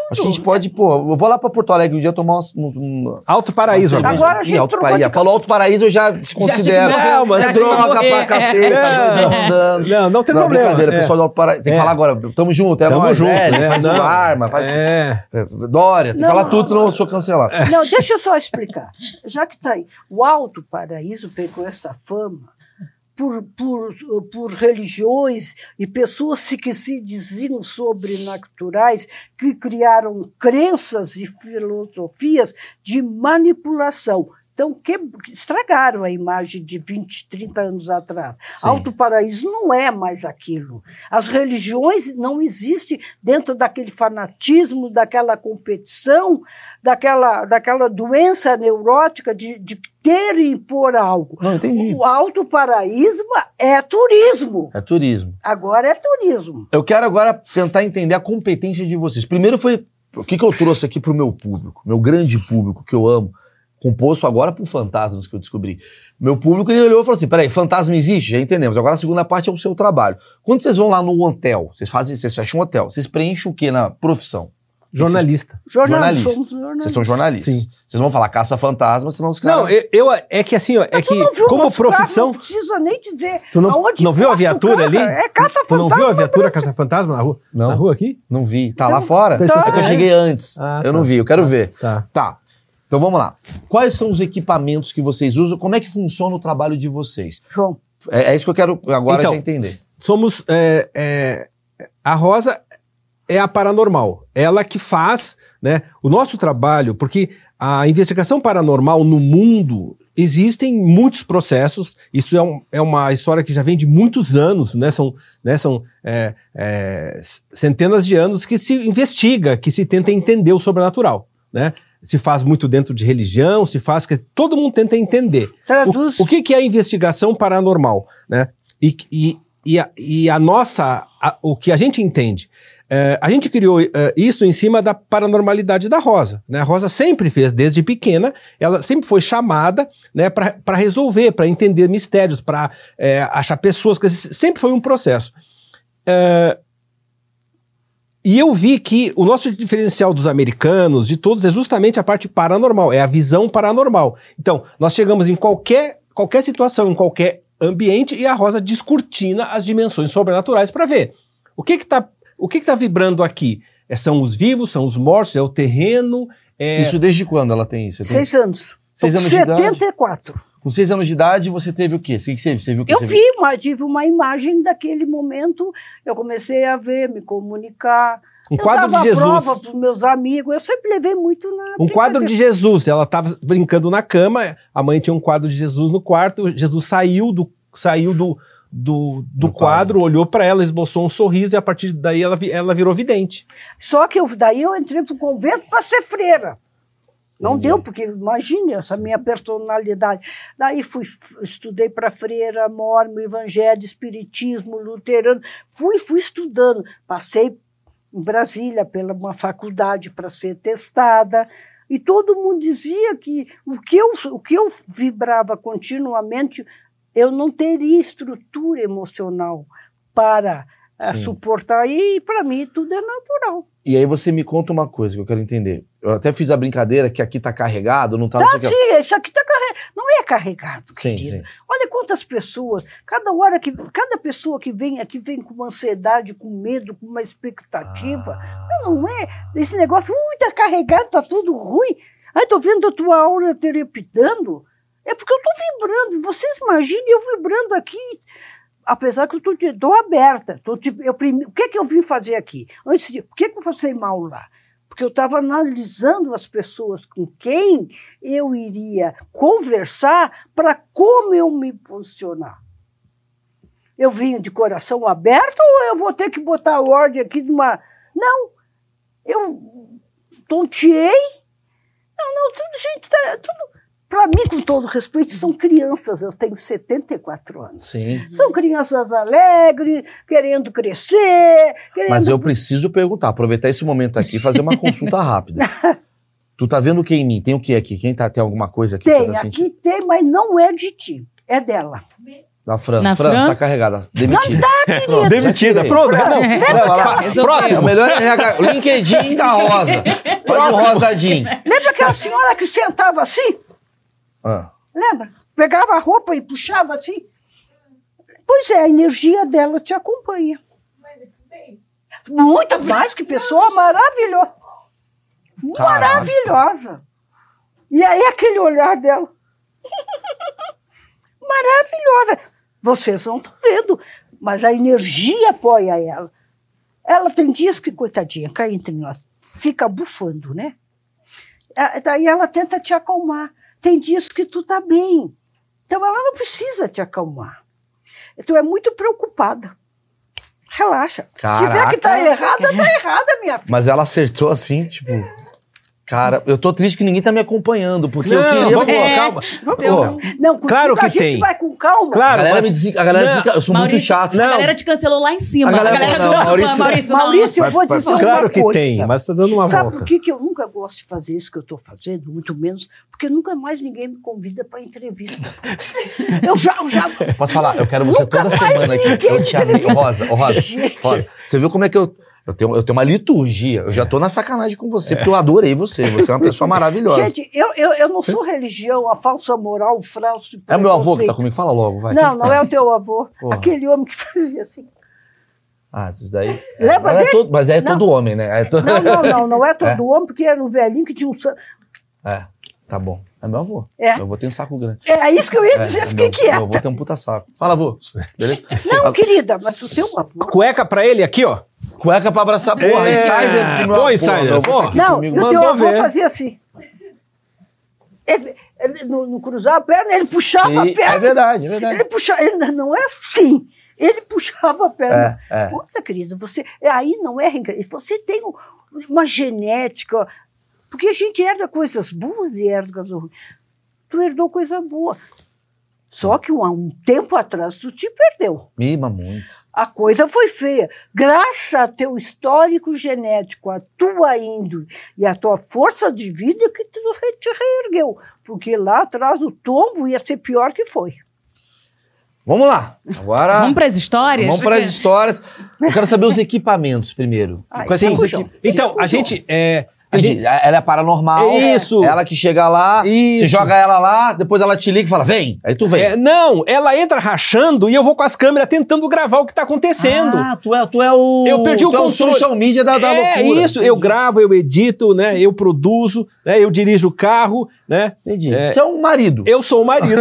Speaker 1: Acho que a gente pode, pô, eu vou lá pra Porto Alegre um dia tomar um... um
Speaker 3: Alto Paraíso
Speaker 1: uma
Speaker 3: agora.
Speaker 2: Agora a gente
Speaker 1: Ih, Alto
Speaker 2: trocou
Speaker 1: Paraíso.
Speaker 2: de-
Speaker 1: Falou Alto Paraíso, eu já desconsidero.
Speaker 3: Já se- não, mas
Speaker 1: já
Speaker 3: droga,
Speaker 1: droga pra
Speaker 3: é,
Speaker 1: caceta,
Speaker 3: é,
Speaker 1: tá andando.
Speaker 3: Não, não tem
Speaker 1: Não,
Speaker 3: problema.
Speaker 1: brincadeira,
Speaker 3: é.
Speaker 1: pessoal do Alto Paraíso. Tem que
Speaker 3: É.
Speaker 1: falar agora, tamo junto, é
Speaker 3: Tamo
Speaker 1: nóis,
Speaker 3: junto,
Speaker 1: velho,
Speaker 3: né?
Speaker 1: faz
Speaker 3: Não.
Speaker 1: o arma, faz...
Speaker 3: É.
Speaker 1: Dória, tem que
Speaker 2: Não,
Speaker 1: falar
Speaker 2: não,
Speaker 1: tudo, senão
Speaker 2: não.
Speaker 1: eu sou cancelado.
Speaker 2: Não, deixa eu só explicar. Já que está aí, o Alto Paraíso pegou essa fama por, por, por religiões e pessoas que se diziam sobrenaturais, que criaram crenças e filosofias de manipulação. Então, que, estragaram a imagem de vinte, trinta anos atrás.
Speaker 1: Sim.
Speaker 2: Alto Paraíso não é mais aquilo. As religiões não existem dentro daquele fanatismo, daquela competição, daquela, daquela doença neurótica de, de ter e impor algo.
Speaker 1: Não, entendi.
Speaker 2: O Alto Paraíso é turismo.
Speaker 1: É turismo.
Speaker 2: Agora é turismo.
Speaker 1: Eu quero agora tentar entender a competência de vocês. Primeiro foi, o que, que eu trouxe aqui pro meu público, meu grande público que eu amo, composto agora por fantasmas que eu descobri. Meu público, ele olhou e falou assim, peraí, fantasma existe? Já entendemos. Agora a segunda parte é o seu trabalho. Quando vocês vão lá no hotel, vocês fazem, vocês fecham um hotel, vocês preenchem o que na profissão?
Speaker 3: Jornalista.
Speaker 2: Jornalista.
Speaker 1: Jornalista.
Speaker 2: Somos jornalistas.
Speaker 1: Vocês são jornalistas.
Speaker 3: Sim.
Speaker 1: Vocês não vão falar caça-fantasma, senão os caras...
Speaker 3: Não, eu, eu- é que assim, ó, é que
Speaker 2: Tu não viu
Speaker 3: como
Speaker 2: nosso carro?
Speaker 3: profissão.
Speaker 2: Não precisa nem dizer
Speaker 3: Tu não,
Speaker 2: aonde
Speaker 3: não viu a
Speaker 2: posta o
Speaker 3: viatura
Speaker 2: carro.
Speaker 3: ali?
Speaker 2: É caça-fantasma.
Speaker 3: Tu não viu a viatura caça-fantasma na rua?
Speaker 1: Não.
Speaker 3: Na rua aqui?
Speaker 1: Não vi. Tá lá fora?
Speaker 3: Tá
Speaker 1: É que eu
Speaker 3: estacionado.
Speaker 1: cheguei antes.
Speaker 3: Ah,
Speaker 1: eu
Speaker 3: tá.
Speaker 1: não vi, eu quero ver.
Speaker 3: Tá.
Speaker 1: Tá. Então vamos lá. Quais são os equipamentos que vocês usam? Como é que funciona o trabalho de vocês?
Speaker 2: João,
Speaker 1: É, é isso que eu quero agora
Speaker 3: Então,
Speaker 1: já entender.
Speaker 3: Somos. é, é, a Rosa é a paranormal. Ela que faz, né, o nosso trabalho, porque a investigação paranormal no mundo existem muitos processos. Isso é, um- é uma história que já vem de muitos anos, né? São, né, são é, é, centenas de anos que se investiga, que se tenta entender o sobrenatural, né? Se faz muito dentro de religião, se faz que todo mundo tenta entender.
Speaker 2: traduz.
Speaker 3: O, o que, que é a investigação paranormal, né? E, e, e, a, e a nossa, a- o que a gente entende, é, a gente criou é, isso em cima da paranormalidade da Rosa, né? A Rosa sempre fez, desde pequena, ela sempre foi chamada, né, para resolver, para entender mistérios, para achar pessoas, que sempre foi um processo. É, E eu vi que o nosso diferencial dos americanos, de todos, é justamente a parte paranormal, é a visão paranormal. Então, nós chegamos em qualquer, qualquer situação, em qualquer ambiente, e a Rosa descortina as dimensões sobrenaturais para ver. O que que tá, o que que tá vibrando aqui? É, são os vivos, são os mortos, é o terreno? É...
Speaker 1: Isso desde quando ela tem isso? Você tem-
Speaker 2: Seis anos.
Speaker 1: Seis
Speaker 2: Tô
Speaker 1: anos
Speaker 2: com
Speaker 1: de idade?
Speaker 2: setenta e quatro.
Speaker 1: Com seis anos de idade, você teve o quê? Você, você, você viu o quê?
Speaker 2: Eu
Speaker 1: Você
Speaker 2: vi, mas tive uma imagem daquele momento. Eu comecei a ver, me comunicar.
Speaker 3: Um
Speaker 2: eu
Speaker 3: quadro de
Speaker 2: dava
Speaker 3: Jesus.
Speaker 2: prova para os meus amigos. Eu sempre levei muito na.
Speaker 3: Um quadro de Jesus. Ela estava brincando na cama, a mãe tinha um quadro de Jesus no quarto, Jesus saiu do, saiu do, do, do
Speaker 1: Do
Speaker 3: quadro, olhou para ela, esboçou um sorriso, e a partir daí ela, vi- ela virou vidente.
Speaker 2: Só que eu, daí eu entrei para o convento para ser freira. Não
Speaker 1: Entendi.
Speaker 2: deu, porque imagine essa minha personalidade. Daí fui, estudei para freira, mormon, evangelho, espiritismo, luterano. Fui, fui estudando. Passei em Brasília pela uma faculdade para ser testada. E todo mundo dizia que o que eu, o que eu vibrava continuamente, eu não teria estrutura emocional para eh,
Speaker 1: Sim.
Speaker 2: suportar. E para mim tudo é natural.
Speaker 1: E aí você me conta uma coisa que eu quero entender. Eu até fiz a brincadeira que aqui tá carregado, não tá... não sei o quê.
Speaker 2: Sim, isso aqui tá carregado. Não é carregado,
Speaker 1: Sim,
Speaker 2: querida.
Speaker 1: sim.
Speaker 2: Olha quantas pessoas, cada hora que, cada pessoa que vem aqui vem com uma ansiedade, com medo, com uma expectativa.
Speaker 1: Ah.
Speaker 2: Não é esse negócio, ui, tá carregado, tá tudo ruim. Ai, tô vendo a tua aura terepitando. É porque eu tô vibrando. Vocês imaginem eu vibrando aqui. Apesar que eu estou de dor aberta. Tô de, eu, prime- o que, que eu vim fazer aqui? Antes de, por que, que eu passei mal lá? Porque eu estava analisando as pessoas com quem eu iria conversar para como eu me posicionar. Eu vim de coração aberto ou eu vou ter que botar a ordem aqui de uma... Não, eu tonteei. Não, não, tudo, gente, tá, tudo... Para mim, com todo respeito, são crianças. Eu tenho setenta e quatro anos.
Speaker 1: Sim.
Speaker 2: São crianças alegres, querendo crescer. Querendo...
Speaker 1: Mas eu preciso perguntar, aproveitar esse momento aqui e fazer uma consulta rápida. Tu tá vendo o que em mim? Tem o que aqui? Quem tá, tem alguma coisa aqui que
Speaker 2: Tem,
Speaker 1: você tá
Speaker 2: aqui
Speaker 1: sentindo?
Speaker 2: tem, mas não é de ti, é dela.
Speaker 1: Na Fran.
Speaker 4: Na
Speaker 1: Fran,
Speaker 4: Fran?
Speaker 1: você tá carregada. Demitida.
Speaker 2: Não tá, querida.
Speaker 3: Demitida, pronto.
Speaker 2: Fran,
Speaker 3: Não,
Speaker 2: lembra
Speaker 1: Vai lá.
Speaker 2: aquela-
Speaker 4: Resolveu.
Speaker 3: Próximo.
Speaker 1: O melhor é R H, o LinkedIn da Rosa. Faz o rosadinho.
Speaker 2: Lembra aquela senhora que sentava assim?
Speaker 1: Ah.
Speaker 2: Lembra? Pegava a roupa e puxava assim? Pois é, a energia dela te acompanha. Muito mais que pessoa maravilhosa. Maravilhosa. E aí aquele olhar dela. Maravilhosa. Vocês não estão vendo, mas a energia apoia ela. Ela tem dias que, coitadinha, cai entre nós, fica bufando, né? Ah, daí ela tenta te acalmar. Tem dias que tu tá bem. Então ela não precisa te acalmar. Tu é muito preocupada. Relaxa. Se tiver que tá
Speaker 1: Caraca.
Speaker 2: errada, tá errada, minha filha.
Speaker 1: Mas ela acertou assim, tipo... Cara, eu tô triste que ninguém tá me acompanhando, porque eu
Speaker 3: Não,
Speaker 1: queria...
Speaker 3: vamos,
Speaker 4: É.
Speaker 3: calma.
Speaker 1: Pô,
Speaker 2: Não, com
Speaker 3: Claro
Speaker 2: tudo
Speaker 3: que
Speaker 2: a gente
Speaker 3: tem.
Speaker 2: vai com calma.
Speaker 1: a
Speaker 3: Claro,
Speaker 1: galera
Speaker 3: mas-
Speaker 1: me diz, a galera
Speaker 3: Não,
Speaker 1: diz que eu sou muito
Speaker 4: Maurício,
Speaker 1: chato.
Speaker 3: Não.
Speaker 4: A galera te cancelou lá em cima.
Speaker 1: A
Speaker 4: A
Speaker 1: galera-
Speaker 4: galera,
Speaker 1: não,
Speaker 4: do
Speaker 1: Maurício-
Speaker 4: Maurício, não.
Speaker 2: Maurício, eu vou
Speaker 1: Mas-
Speaker 2: dizer uma
Speaker 3: Claro que
Speaker 2: coisa.
Speaker 3: tem, mas tá dando uma
Speaker 2: Sabe
Speaker 3: volta.
Speaker 2: por que, que eu nunca gosto de fazer isso que eu estou fazendo? Muito menos, porque nunca mais ninguém me convida para entrevista. Eu já, eu já...
Speaker 1: Posso falar? Eu quero você
Speaker 2: Nunca
Speaker 1: toda
Speaker 2: mais
Speaker 1: semana aqui.
Speaker 2: ninguém
Speaker 1: Eu te amei.
Speaker 2: entrevista.
Speaker 1: Rosa, ô, Rosa,
Speaker 2: Gente.
Speaker 1: Rosa, você viu como é que eu... Eu tenho, eu tenho uma liturgia. Eu já tô na sacanagem com você, porque eu adorei você. Você é uma pessoa maravilhosa.
Speaker 2: Gente, eu, eu, eu não sou religião, a falsa moral, o falso
Speaker 1: É o meu avô que tá
Speaker 2: preconceito.
Speaker 1: comigo? Fala logo, vai.
Speaker 2: Não,
Speaker 1: Quem que
Speaker 2: não
Speaker 1: tá?
Speaker 2: é o teu avô.
Speaker 1: Porra.
Speaker 2: Aquele homem que fazia assim.
Speaker 1: Ah, isso daí...
Speaker 2: Lembra
Speaker 1: mas, é
Speaker 2: dele?
Speaker 1: todo, mas é
Speaker 2: Não.
Speaker 1: todo homem, né? É, to...
Speaker 2: Não, não, não, não é todo
Speaker 1: É.
Speaker 2: homem, porque era um velhinho que tinha um... san-
Speaker 1: é, tá bom. É meu avô.
Speaker 2: É.
Speaker 1: Meu avô tem um saco grande.
Speaker 2: É isso que eu ia
Speaker 1: É,
Speaker 2: dizer,
Speaker 1: é
Speaker 2: fiquei
Speaker 1: meu, meu avô
Speaker 2: quieta.
Speaker 1: tem um puta saco. Fala, avô. Beleza?
Speaker 2: Não, querida, mas o teu avô...
Speaker 3: Cueca pra ele aqui, ó.
Speaker 1: Cueca pra abraçar, porra.
Speaker 3: É,
Speaker 1: Insider. do meu
Speaker 3: bom,
Speaker 1: avô,
Speaker 3: Insider,
Speaker 1: meu avô
Speaker 3: bom.
Speaker 1: tá aqui
Speaker 2: Não,
Speaker 1: comigo.
Speaker 2: e o teu
Speaker 3: Mandou
Speaker 2: avô
Speaker 3: ver.
Speaker 2: fazia assim. Ele, ele não, não cruzava a perna, ele puxava
Speaker 1: Sim,
Speaker 2: a perna.
Speaker 1: é verdade, é verdade.
Speaker 2: Ele puxava, ele não é assim. Ele puxava a perna.
Speaker 1: É, é.
Speaker 2: Nossa, querida, você. é, Aí não é reencarnação. Você tem um- uma genética. Porque a gente herda coisas boas e herda coisas ruins. Tu herdou coisa boa. Só que um, um tempo atrás tu te perdeu.
Speaker 1: Mima muito.
Speaker 2: A coisa foi feia. Graças a teu histórico genético, a tua índole e a tua força de vida que tu re- te reergueu. Porque lá atrás o tombo ia ser pior que foi.
Speaker 1: Vamos lá. Agora.
Speaker 4: Vamos pras histórias?
Speaker 1: Vamos para as histórias. Eu quero saber os equipamentos primeiro.
Speaker 2: Ai,
Speaker 1: Quais são os
Speaker 2: Sacujão.
Speaker 1: equipamentos?
Speaker 3: Então, a gente... É, a
Speaker 1: Entendi.
Speaker 3: gente
Speaker 1: Ela é paranormal.
Speaker 3: Isso.
Speaker 1: Ela que chega lá, você
Speaker 3: Isso.
Speaker 1: joga ela lá, depois ela te liga e fala, vem. Aí tu vem.
Speaker 3: é, não, ela entra rachando e eu vou com as câmeras tentando gravar o que tá acontecendo.
Speaker 1: Ah, tu é, tu é o.
Speaker 3: Eu perdi o
Speaker 1: tu é
Speaker 3: controle.
Speaker 1: social media da, da
Speaker 3: é
Speaker 1: loucura.
Speaker 3: isso,
Speaker 1: Entendi.
Speaker 3: eu gravo, eu edito, né? Eu produzo, né? Eu dirijo o carro, né?
Speaker 1: Entendi.
Speaker 3: É.
Speaker 1: Você é um marido.
Speaker 3: Eu sou o marido.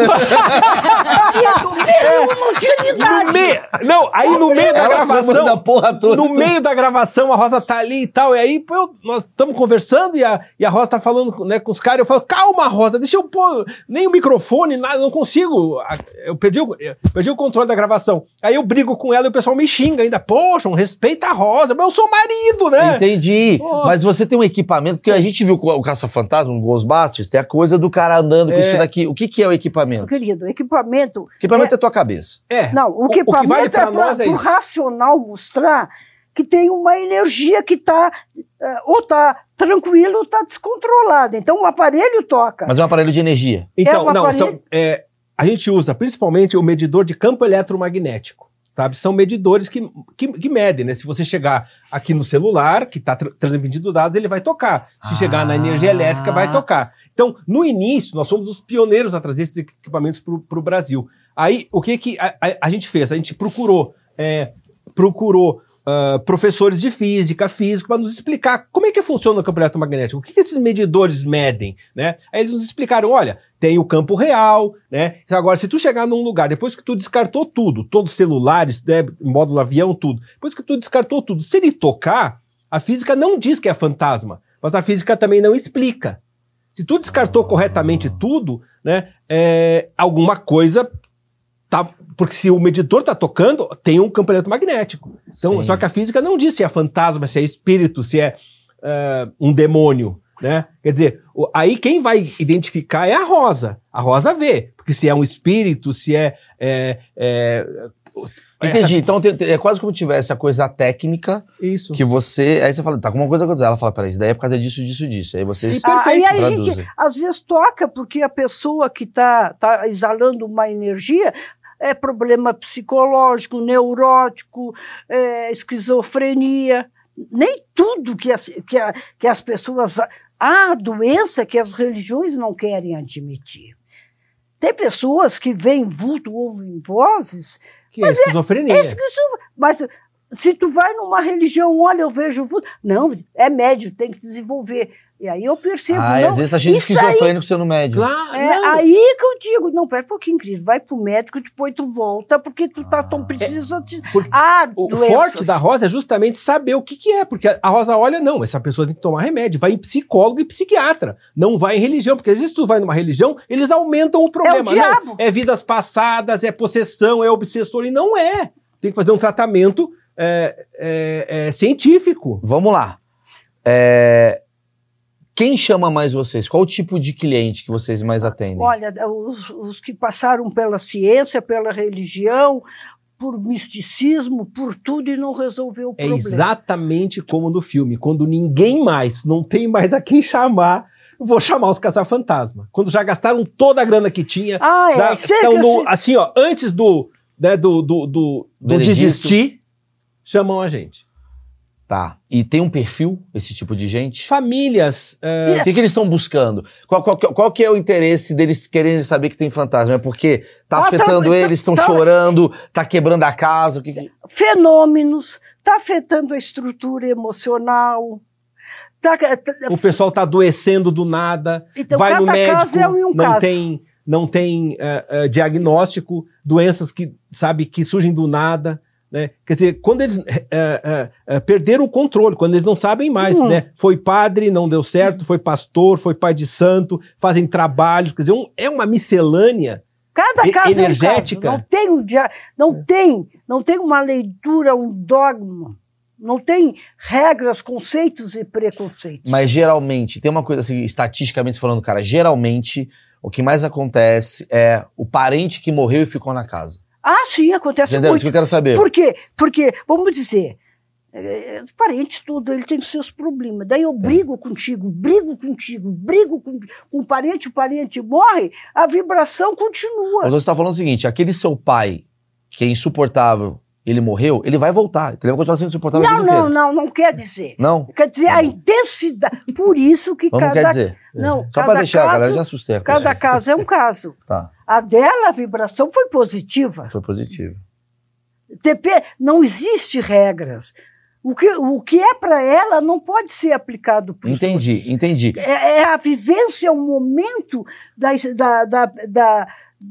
Speaker 2: E do meio uma utilidade.
Speaker 3: no meio, não, aí no meio da
Speaker 1: Ela comanda a
Speaker 3: gravação,
Speaker 1: porra toda.
Speaker 3: no meio da gravação a Rosa tá ali e tal, e aí pô, eu- nós estamos conversando e a, e a Rosa tá falando, né, com os caras, eu falo, calma, Rosa, deixa eu pôr nem o microfone, nada, não consigo, a- eu perdi o, eu perdi o controle da gravação. Aí eu brigo com ela e o pessoal me xinga ainda, poxa, um respeita a Rosa, mas eu sou marido, né?
Speaker 1: Entendi.
Speaker 3: Pô.
Speaker 1: Mas você tem um equipamento, porque a gente viu o Caça-Fantasma, o Ghostbusters, tem a coisa do cara andando com
Speaker 3: É.
Speaker 1: isso daqui. O que, que é o equipamento?
Speaker 2: Querido, o equipamento.
Speaker 1: O equipamento é, a tua cabeça.
Speaker 3: É.
Speaker 2: Não, o,
Speaker 3: o que
Speaker 2: equipamento
Speaker 3: vale pra
Speaker 2: é
Speaker 3: nós é
Speaker 2: para o
Speaker 3: isso.
Speaker 2: racional mostrar que tem uma energia que está ou está tranquilo ou está descontrolada. Então o aparelho toca.
Speaker 1: Mas é um aparelho de energia.
Speaker 3: Então,
Speaker 2: É um
Speaker 3: não,
Speaker 2: aparelho-
Speaker 3: são, é, a gente usa principalmente o medidor de campo eletromagnético, sabe? São medidores que, que, que medem, né? Se você chegar aqui no celular, que está tra transmitindo dados, ele vai tocar. Se
Speaker 1: Ah.
Speaker 3: chegar na energia elétrica, vai tocar. Então, no início, nós somos os pioneiros a trazer esses equipamentos para o Brasil. Aí, o que, que a, a, a gente fez? A gente procurou, é, procurou ah, professores de física, físico, para nos explicar como é que funciona o campo eletromagnético, o que, que esses medidores medem, né? Aí eles nos explicaram, olha, tem o campo real, né? Agora, se tu chegar num lugar, depois que tu descartou tudo, todos os celulares, né, módulo avião, tudo, depois que tu descartou tudo, se ele tocar, a física não diz que é fantasma, mas a física também não explica. Se tu descartou corretamente tudo, né, é, alguma coisa tá, porque se o medidor tá tocando, tem um campo eletromagnético. Então,
Speaker 1: Sim.
Speaker 3: só que a física não diz se é fantasma, se é espírito, se é uh, um demônio, né? Quer dizer, o, aí quem vai identificar é a Rosa. A Rosa vê, porque se é um espírito, se é... é, é
Speaker 1: Entendi. Então tem- tem- é quase como se tivesse a coisa técnica
Speaker 3: Isso.
Speaker 1: que você. Aí você fala, tá com uma coisa a dizer. Ela fala, peraí, isso daí é por causa disso, disso, disso. Aí vocês
Speaker 3: E perfeito,
Speaker 2: Aí a
Speaker 1: traduzem.
Speaker 2: gente, às vezes, toca, porque a pessoa que está tá exalando uma energia, é problema psicológico, neurótico, é, esquizofrenia. Nem tudo que as, que, a, que as pessoas... Há doença que as religiões não querem admitir. Tem pessoas que veem vulto, ouvem vozes...
Speaker 3: Que é esquizofrenia.
Speaker 2: É, é esquizo... Mas se tu vai numa religião, olha, eu vejo vulto... Não, é médio, tem que desenvolver. E aí eu percebo...
Speaker 1: Ah,
Speaker 2: não,
Speaker 1: às vezes tá cheio de esquizofrênico sendo médico.
Speaker 3: Claro,
Speaker 2: É
Speaker 3: não.
Speaker 2: aí que eu digo, não, pera um pouquinho, Cris, vai pro médico, depois tu volta, porque tu tá tão precisando de...
Speaker 3: Porque
Speaker 2: Ah,
Speaker 3: O
Speaker 2: doenças.
Speaker 3: forte da Rosa é justamente saber o que, que é, porque a Rosa olha, não, essa pessoa tem que tomar remédio, vai em psicólogo e psiquiatra, não vai em religião, porque às vezes tu vai numa religião, eles aumentam o problema.
Speaker 2: É o diabo.
Speaker 3: Não, é vidas passadas, é possessão, é obsessor, e não é. Tem que fazer um tratamento é, é, é, científico.
Speaker 1: Vamos lá. É... Quem chama mais vocês? Qual o tipo de cliente que vocês mais atendem?
Speaker 2: Olha, os, os que passaram pela ciência, pela religião, por misticismo, por tudo e não resolveu o
Speaker 3: É
Speaker 2: problema.
Speaker 3: exatamente como no filme, quando ninguém mais, não tem mais a quem chamar, vou chamar os caça-fantasma. Quando já gastaram toda a grana que tinha,
Speaker 2: Ah, é,
Speaker 3: já
Speaker 2: sempre
Speaker 3: estão no,
Speaker 2: assim.
Speaker 3: assim, ó, antes do, né, do, do, do, do
Speaker 1: Veredito.
Speaker 3: desistir, chamam a gente.
Speaker 1: Tá. E tem um perfil, esse tipo de gente?
Speaker 3: Famílias, é,
Speaker 1: O que, que eles estão buscando? Qual, qual, qual que é o interesse deles quererem saber que tem fantasma? É porque tá
Speaker 2: Ah, tá-
Speaker 1: afetando
Speaker 2: tá-
Speaker 1: eles, estão
Speaker 2: tá-
Speaker 1: chorando, tá quebrando a casa? O que que...
Speaker 2: Fenômenos, está afetando a estrutura emocional. Tá, tá-
Speaker 3: o pessoal tá adoecendo do nada,
Speaker 2: então,
Speaker 3: vai no
Speaker 2: cada
Speaker 3: médico,
Speaker 2: caso é um
Speaker 3: não
Speaker 2: caso.
Speaker 3: tem, não tem é, é, diagnóstico, doenças que, sabe, que surgem do nada. Né? Quer dizer, quando eles é, é, é, perderam o controle, quando eles não sabem mais,
Speaker 2: Hum.
Speaker 3: né? Foi padre, não deu certo, foi pastor, foi pai de santo, fazem trabalhos, quer dizer, um, é uma miscelânea.
Speaker 2: Cada
Speaker 3: e-
Speaker 2: caso
Speaker 3: energética.
Speaker 2: é um caso. Não tem, um dia, não, tem, não tem uma leitura, um dogma. Não tem regras, conceitos e preconceitos.
Speaker 1: Mas geralmente, tem uma coisa assim, estatisticamente falando, cara, geralmente o que mais acontece é o parente que morreu e ficou na casa.
Speaker 2: Ah, sim, acontece
Speaker 1: Entendeu? Isso
Speaker 2: muito.
Speaker 1: que eu quero saber.
Speaker 2: Por quê? Porque, vamos dizer, é, parente tudo, ele tem seus problemas. Daí eu brigo contigo, brigo contigo, brigo com, com o parente, o parente morre, a vibração continua.
Speaker 1: Mas você está falando o seguinte, aquele seu pai, que é insuportável, ele morreu, ele vai voltar. Ele vai continuar sendo insuportável a
Speaker 2: Não,
Speaker 1: vida
Speaker 2: não,
Speaker 1: inteira.
Speaker 2: não, não quer dizer.
Speaker 1: Não?
Speaker 2: Quer dizer, a intensidade. Por isso que
Speaker 1: Vamos
Speaker 2: cada...
Speaker 1: quer dizer.
Speaker 2: Não,
Speaker 1: Só
Speaker 2: cada
Speaker 1: para deixar,
Speaker 2: caso,
Speaker 1: galera, eu já assustei a
Speaker 2: cada
Speaker 1: pessoa.
Speaker 2: caso é um caso.
Speaker 1: Tá,
Speaker 2: A dela, a vibração foi positiva.
Speaker 1: foi positivo.
Speaker 2: T P, não existe regras. O que, o que é para ela não pode ser aplicado para os
Speaker 1: Entendi,
Speaker 2: outros.
Speaker 1: entendi.
Speaker 2: É, é a vivência, o momento da, da, da, da,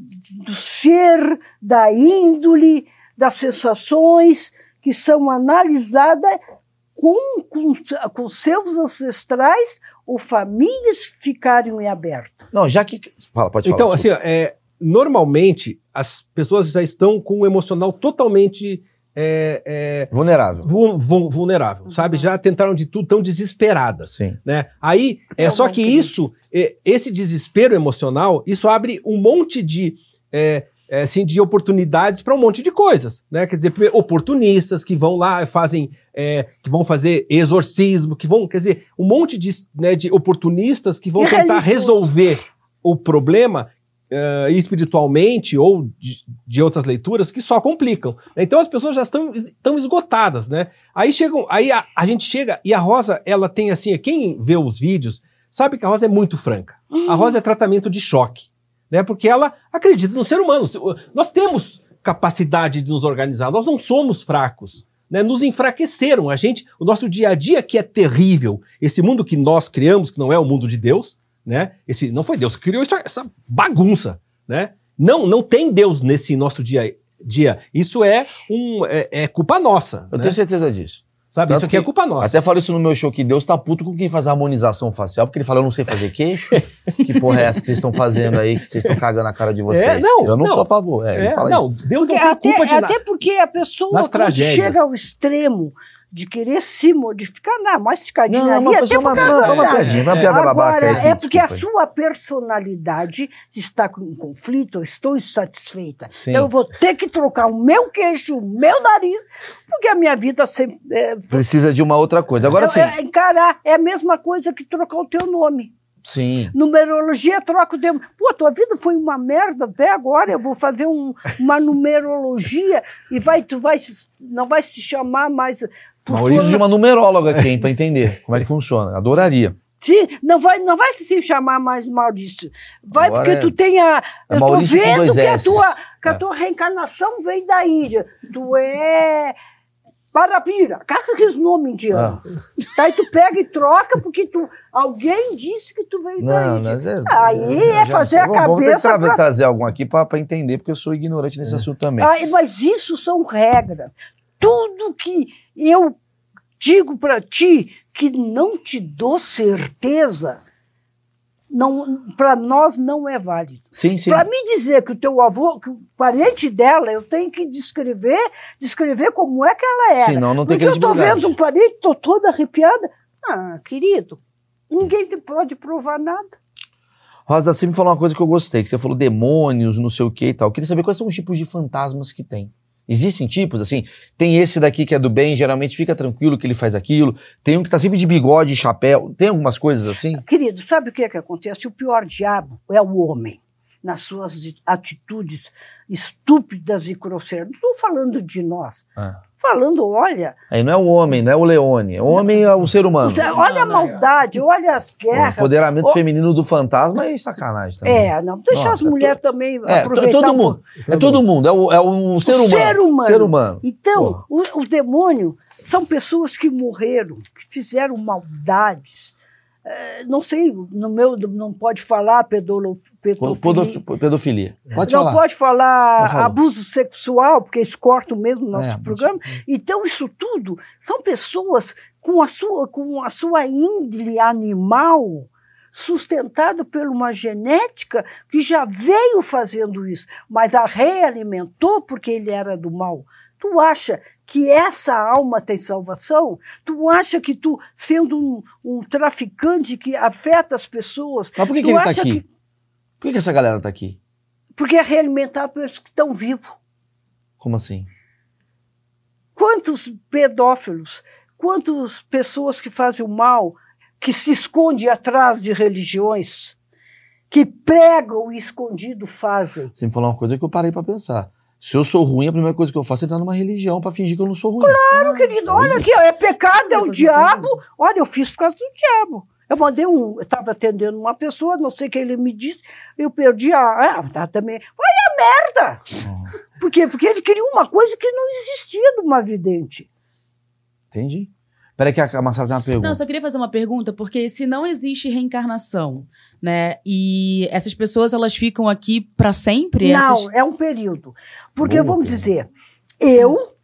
Speaker 2: do ser, da índole, das sensações que são analisadas com, com, com seus ancestrais ou famílias ficarem em aberto.
Speaker 1: Não, já que... Fala, pode falar.
Speaker 3: Então,
Speaker 1: desculpa.
Speaker 3: assim, ó, é, normalmente as pessoas já estão com o emocional totalmente é, é,
Speaker 1: Vulnerável.
Speaker 3: vu- vu- vulnerável, sabe? Já tentaram de tudo, tão desesperadas.
Speaker 1: Sim.
Speaker 3: Né? Aí, é
Speaker 2: Eu
Speaker 3: só
Speaker 2: não
Speaker 3: que
Speaker 2: acredito.
Speaker 3: isso, é, esse desespero emocional, isso abre um monte de, é, é, assim, de oportunidades para um monte de coisas, né? Quer dizer, primeiro, oportunistas que vão lá e fazem, é, que vão fazer exorcismo, que vão, quer dizer, um monte de, né, de oportunistas que vão
Speaker 2: E
Speaker 3: tentar
Speaker 2: religiosos.
Speaker 3: resolver o problema eh, espiritualmente ou de, de outras leituras que só complicam. Então as pessoas já estão, estão esgotadas, né? Aí chegam, aí a, a gente chega e a Rosa, ela tem assim, quem vê os vídeos sabe que a Rosa é muito franca. A Rosa é tratamento de choque, né? Porque ela acredita no ser humano. Nós temos capacidade de nos organizar, nós não somos fracos. Né, nos enfraqueceram, a gente, o nosso dia a dia que é terrível, esse mundo que nós criamos, que não é o mundo de Deus, né, esse, não foi Deus que criou isso, essa bagunça, né, não, não tem Deus nesse nosso dia a dia, isso é, um, é, é culpa nossa,
Speaker 1: Eu
Speaker 3: né,
Speaker 1: tenho certeza disso.
Speaker 3: sabe,
Speaker 1: Tanto
Speaker 3: isso aqui é
Speaker 1: que-
Speaker 3: culpa nossa.
Speaker 1: Até falo isso no meu show, que Deus tá puto com quem faz harmonização facial, porque ele fala, eu não sei fazer queixo. Que porra é essa que vocês estão fazendo aí, que vocês estão cagando a cara de vocês?
Speaker 3: É, não,
Speaker 1: eu não,
Speaker 3: não.
Speaker 1: sou a favor. É, ele
Speaker 3: É,
Speaker 1: fala
Speaker 3: não,
Speaker 1: isso.
Speaker 3: Deus não tem
Speaker 2: Até,
Speaker 3: culpa de nada.
Speaker 2: até porque a pessoa,
Speaker 3: Nas
Speaker 2: quando
Speaker 3: tragédias.
Speaker 2: chega ao extremo de querer se modificar, não, mas
Speaker 1: Não,
Speaker 2: ficadinha
Speaker 1: não,
Speaker 2: ali,
Speaker 1: mas
Speaker 2: até
Speaker 1: foi só uma,
Speaker 2: por causa
Speaker 1: só uma
Speaker 2: da-
Speaker 1: piadinha, foi uma piada babaca
Speaker 2: Agora,
Speaker 1: aí. que-
Speaker 2: é porque a
Speaker 1: desculpa aí.
Speaker 2: sua personalidade está com um conflito, eu estou insatisfeita.
Speaker 1: Sim.
Speaker 2: Eu vou ter que trocar o meu queixo, o meu nariz, porque a minha vida sempre... É,
Speaker 1: Precisa de uma outra coisa. Agora
Speaker 2: é-
Speaker 1: sim,
Speaker 2: é encarar, é a mesma coisa que trocar o teu nome.
Speaker 1: Sim.
Speaker 2: Numerologia troca o demônio. Pô, tua vida foi uma merda até agora, eu vou fazer um, uma numerologia e vai, tu vai, não vai se chamar mais... por
Speaker 1: Maurício
Speaker 2: fulano-
Speaker 1: de uma numeróloga aqui, hein, pra entender como é que funciona. Adoraria.
Speaker 2: Sim, não vai, não vai se chamar mais Maurício. Vai
Speaker 1: Agora
Speaker 2: porque
Speaker 1: é-
Speaker 2: tu tem a...
Speaker 1: é
Speaker 2: eu tô
Speaker 1: Maurício com
Speaker 2: vendo
Speaker 1: dois
Speaker 2: que, a
Speaker 1: S's.
Speaker 2: tua, que a
Speaker 1: É.
Speaker 2: tua reencarnação vem da Índia. Tu é... Parapira. Caça aqueles nomes indianos. Tá, e tu pega e troca porque tu, alguém disse que tu veio da
Speaker 1: Não,
Speaker 2: Índia.
Speaker 1: mas é,
Speaker 2: Aí
Speaker 1: eu
Speaker 2: é
Speaker 1: já-
Speaker 2: fazer a
Speaker 1: vamos- Vamos ter que
Speaker 2: cabeça
Speaker 1: tra-
Speaker 2: pra-
Speaker 1: trazer algum aqui pra, pra entender, porque eu sou ignorante nesse assunto também.
Speaker 2: Ah, mas isso são regras. Tudo que eu digo para ti que não te dou certeza, não, para nós não é válido.
Speaker 1: Sim, sim.
Speaker 2: Para me dizer que o teu avô, que o parente dela, eu tenho que descrever, descrever como é que ela era.
Speaker 1: Senão não tem
Speaker 2: Porque eu estou
Speaker 1: credibilidade.
Speaker 2: vendo um parente, estou toda arrepiada. Ah, querido, ninguém te pode provar nada.
Speaker 1: Rosa, você me falou uma coisa que eu gostei, que você falou demônios, não sei o que e tal. Eu queria saber quais são os tipos de fantasmas que tem. Existem tipos, assim, tem esse daqui que é do bem, geralmente fica tranquilo que ele faz aquilo. Tem um que tá sempre de bigode e chapéu. Tem algumas coisas assim?
Speaker 2: Querido, sabe o que é que acontece? O pior diabo é o homem, nas suas atitudes estúpidas e grosseiras. Não estou falando de nós.
Speaker 1: Ah.
Speaker 2: Falando, olha,
Speaker 1: Aí não é o homem, não é o Leone. O homem é o ser humano.
Speaker 2: olha a maldade, olha as
Speaker 1: O
Speaker 2: guerras.
Speaker 1: empoderamento
Speaker 2: O-
Speaker 1: feminino do fantasma é sacanagem também.
Speaker 2: É, não, deixa
Speaker 1: Nossa,
Speaker 2: as mulheres também
Speaker 1: É,
Speaker 2: aproveitar.
Speaker 1: todo
Speaker 2: um
Speaker 1: mundo.
Speaker 2: pouco.
Speaker 1: É todo mundo. É o, é o ser
Speaker 2: O
Speaker 1: humano.
Speaker 2: ser humano.
Speaker 1: Ser humano.
Speaker 2: Então, o, o demônio são pessoas que morreram, que fizeram maldades. Eh, não sei, no meu não pode falar pedolo, pedofilia.
Speaker 1: Podof- Pedofilia. Pode
Speaker 2: Não
Speaker 1: falar.
Speaker 2: pode falar
Speaker 1: Não falou.
Speaker 2: abuso sexual, porque eles cortam mesmo o nosso
Speaker 1: É,
Speaker 2: programa. Então, isso tudo são pessoas com a sua, com a sua índole animal sustentada por uma genética que já veio fazendo isso, mas a realimentou porque ele era do mal. Tu acha que essa alma tem salvação? Tu acha que tu, sendo um, um traficante que afeta as pessoas...
Speaker 1: Mas por que,
Speaker 2: tu
Speaker 1: que ele tá
Speaker 2: acha
Speaker 1: aqui?
Speaker 2: que-
Speaker 1: Por que, que essa galera tá aqui?
Speaker 2: Porque é realimentado pelos que estão vivos.
Speaker 1: Como assim?
Speaker 2: Quantos pedófilos, quantas pessoas que fazem o mal, que se escondem atrás de religiões, que pregam e escondido fazem.
Speaker 1: Você me falou uma coisa que eu parei pra pensar. Se eu sou ruim, a primeira coisa que eu faço é entrar numa religião pra fingir que eu não sou ruim.
Speaker 2: Claro, querido, olha aqui, ó, é pecado, é o
Speaker 4: Você
Speaker 2: diabo. Olha, eu fiz por causa do diabo. Eu mandei um, eu estava atendendo uma pessoa, não sei o que ele me disse, eu perdi a. Ah, tá, também. Olha a merda! Por quê? Porque ele queria uma coisa que não existia de uma vidente.
Speaker 1: Entendi. Peraí que a a Marcela tem uma pergunta.
Speaker 4: Não, eu só queria fazer uma pergunta, porque se não existe reencarnação, né, e essas pessoas elas ficam aqui pra sempre?
Speaker 2: Não,
Speaker 4: essas...
Speaker 2: é um período. Porque,
Speaker 1: Boa
Speaker 2: vamos
Speaker 1: pergunta.
Speaker 2: dizer, eu,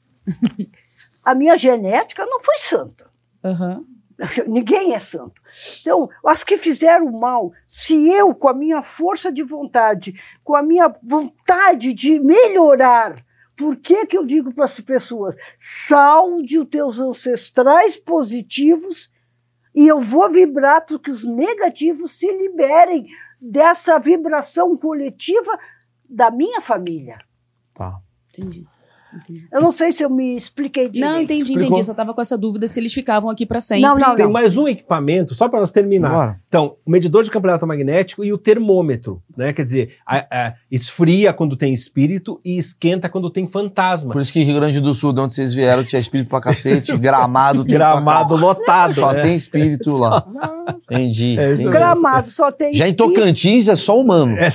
Speaker 2: a minha genética não foi santa.
Speaker 4: Aham.
Speaker 2: Ninguém é santo. Então, as que fizeram mal, se eu, com a minha força de vontade, com a minha vontade de melhorar, por que que eu digo para as pessoas, salde os teus ancestrais positivos e eu vou vibrar para que os negativos se liberem dessa vibração coletiva da minha família.
Speaker 1: Tá.
Speaker 4: Entendi. entendi.
Speaker 2: Eu não sei se eu me expliquei direito.
Speaker 4: Não, entendi,
Speaker 1: Explicou?
Speaker 4: entendi. Só tava com essa dúvida se eles ficavam aqui pra sempre.
Speaker 2: Não, não,
Speaker 3: Tem mais um equipamento, só para nós terminar.
Speaker 1: Bora.
Speaker 3: Então, o medidor de campo eletromagnético e o termômetro, né? Quer dizer, a- a- esfria quando tem espírito e esquenta quando tem fantasma.
Speaker 1: Por isso que Rio Grande do Sul, de onde vocês vieram, tinha espírito pra cacete, Gramado tem
Speaker 3: Gramado
Speaker 1: pra
Speaker 3: lotado.
Speaker 1: cá. Só
Speaker 3: né?
Speaker 1: tem espírito lá. Entendi.
Speaker 3: É isso
Speaker 1: entendi.
Speaker 3: mesmo.
Speaker 2: Gramado só tem
Speaker 1: Já em
Speaker 2: espírito.
Speaker 1: Tocantins é só humano.
Speaker 3: É.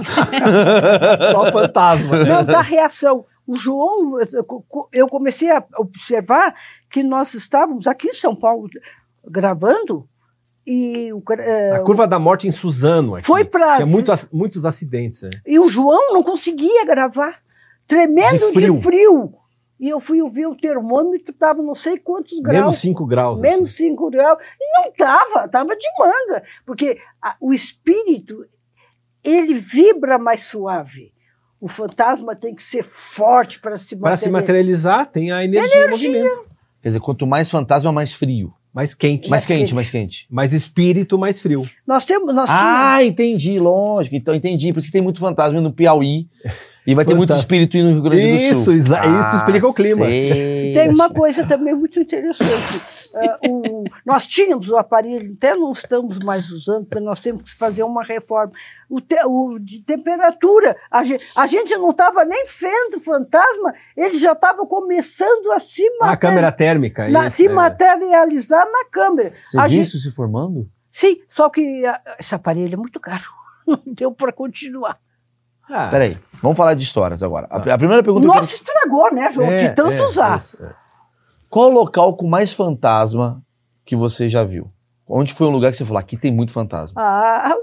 Speaker 3: Só fantasma. né?
Speaker 2: Não, da reação. O João, eu comecei a observar que nós estávamos aqui em São Paulo gravando e o, é,
Speaker 3: A curva da morte em Suzano. Aqui.
Speaker 2: foi para.
Speaker 3: Tinha muito, ac- muitos acidentes. Né?
Speaker 2: E o João não conseguia gravar, tremendo
Speaker 3: De
Speaker 2: de
Speaker 3: frio.
Speaker 2: frio. E eu fui ouvir o termômetro, estava não sei quantos graus.
Speaker 3: Menos cinco graus.
Speaker 2: Menos
Speaker 3: assim.
Speaker 2: cinco graus. E não estava, estava de manga. Porque a- o espírito, ele vibra mais suave. O fantasma tem que ser forte para se
Speaker 3: Para se
Speaker 2: materializar.
Speaker 3: materializar, tem a energia, em movimento.
Speaker 1: Quer dizer, quanto mais fantasma, mais frio.
Speaker 3: Mais quente.
Speaker 1: Mais
Speaker 2: Mais
Speaker 1: quente,
Speaker 2: quente.
Speaker 1: mais quente.
Speaker 3: Mais espírito, mais frio.
Speaker 2: Nós temos. Nós tínhamos-
Speaker 1: Ah, entendi, lógico. Então entendi. Por isso que tem muito fantasma no Piauí. E vai ter muito espírito no Rio Grande do Sul.
Speaker 3: Isso, ah, isso explica o clima.
Speaker 1: Sei.
Speaker 2: Tem uma coisa também muito interessante. Uh, o, nós tínhamos o aparelho, até não estamos mais usando, porque nós temos que fazer uma reforma. O, te, o de temperatura, a gente, a gente não estava nem vendo fantasma, ele já estava começando a se,
Speaker 3: a câmera térmica,
Speaker 2: na,
Speaker 3: isso,
Speaker 2: se
Speaker 3: é.
Speaker 2: materializar na câmera.
Speaker 1: Você
Speaker 2: a
Speaker 1: viu
Speaker 2: gente,
Speaker 1: isso se formando?
Speaker 2: Sim, só que uh, esse aparelho é muito caro. Não deu para continuar.
Speaker 3: Ah.
Speaker 1: Peraí, vamos falar de histórias agora. A, a primeira pergunta...
Speaker 2: Nossa,
Speaker 1: que eu...
Speaker 2: estragou, né, João?
Speaker 3: É,
Speaker 2: de tanto
Speaker 3: é,
Speaker 2: usar.
Speaker 3: Isso, é.
Speaker 1: Qual o local com mais fantasma que você já viu? Onde foi um lugar que você falou, aqui tem muito fantasma?
Speaker 2: Ah,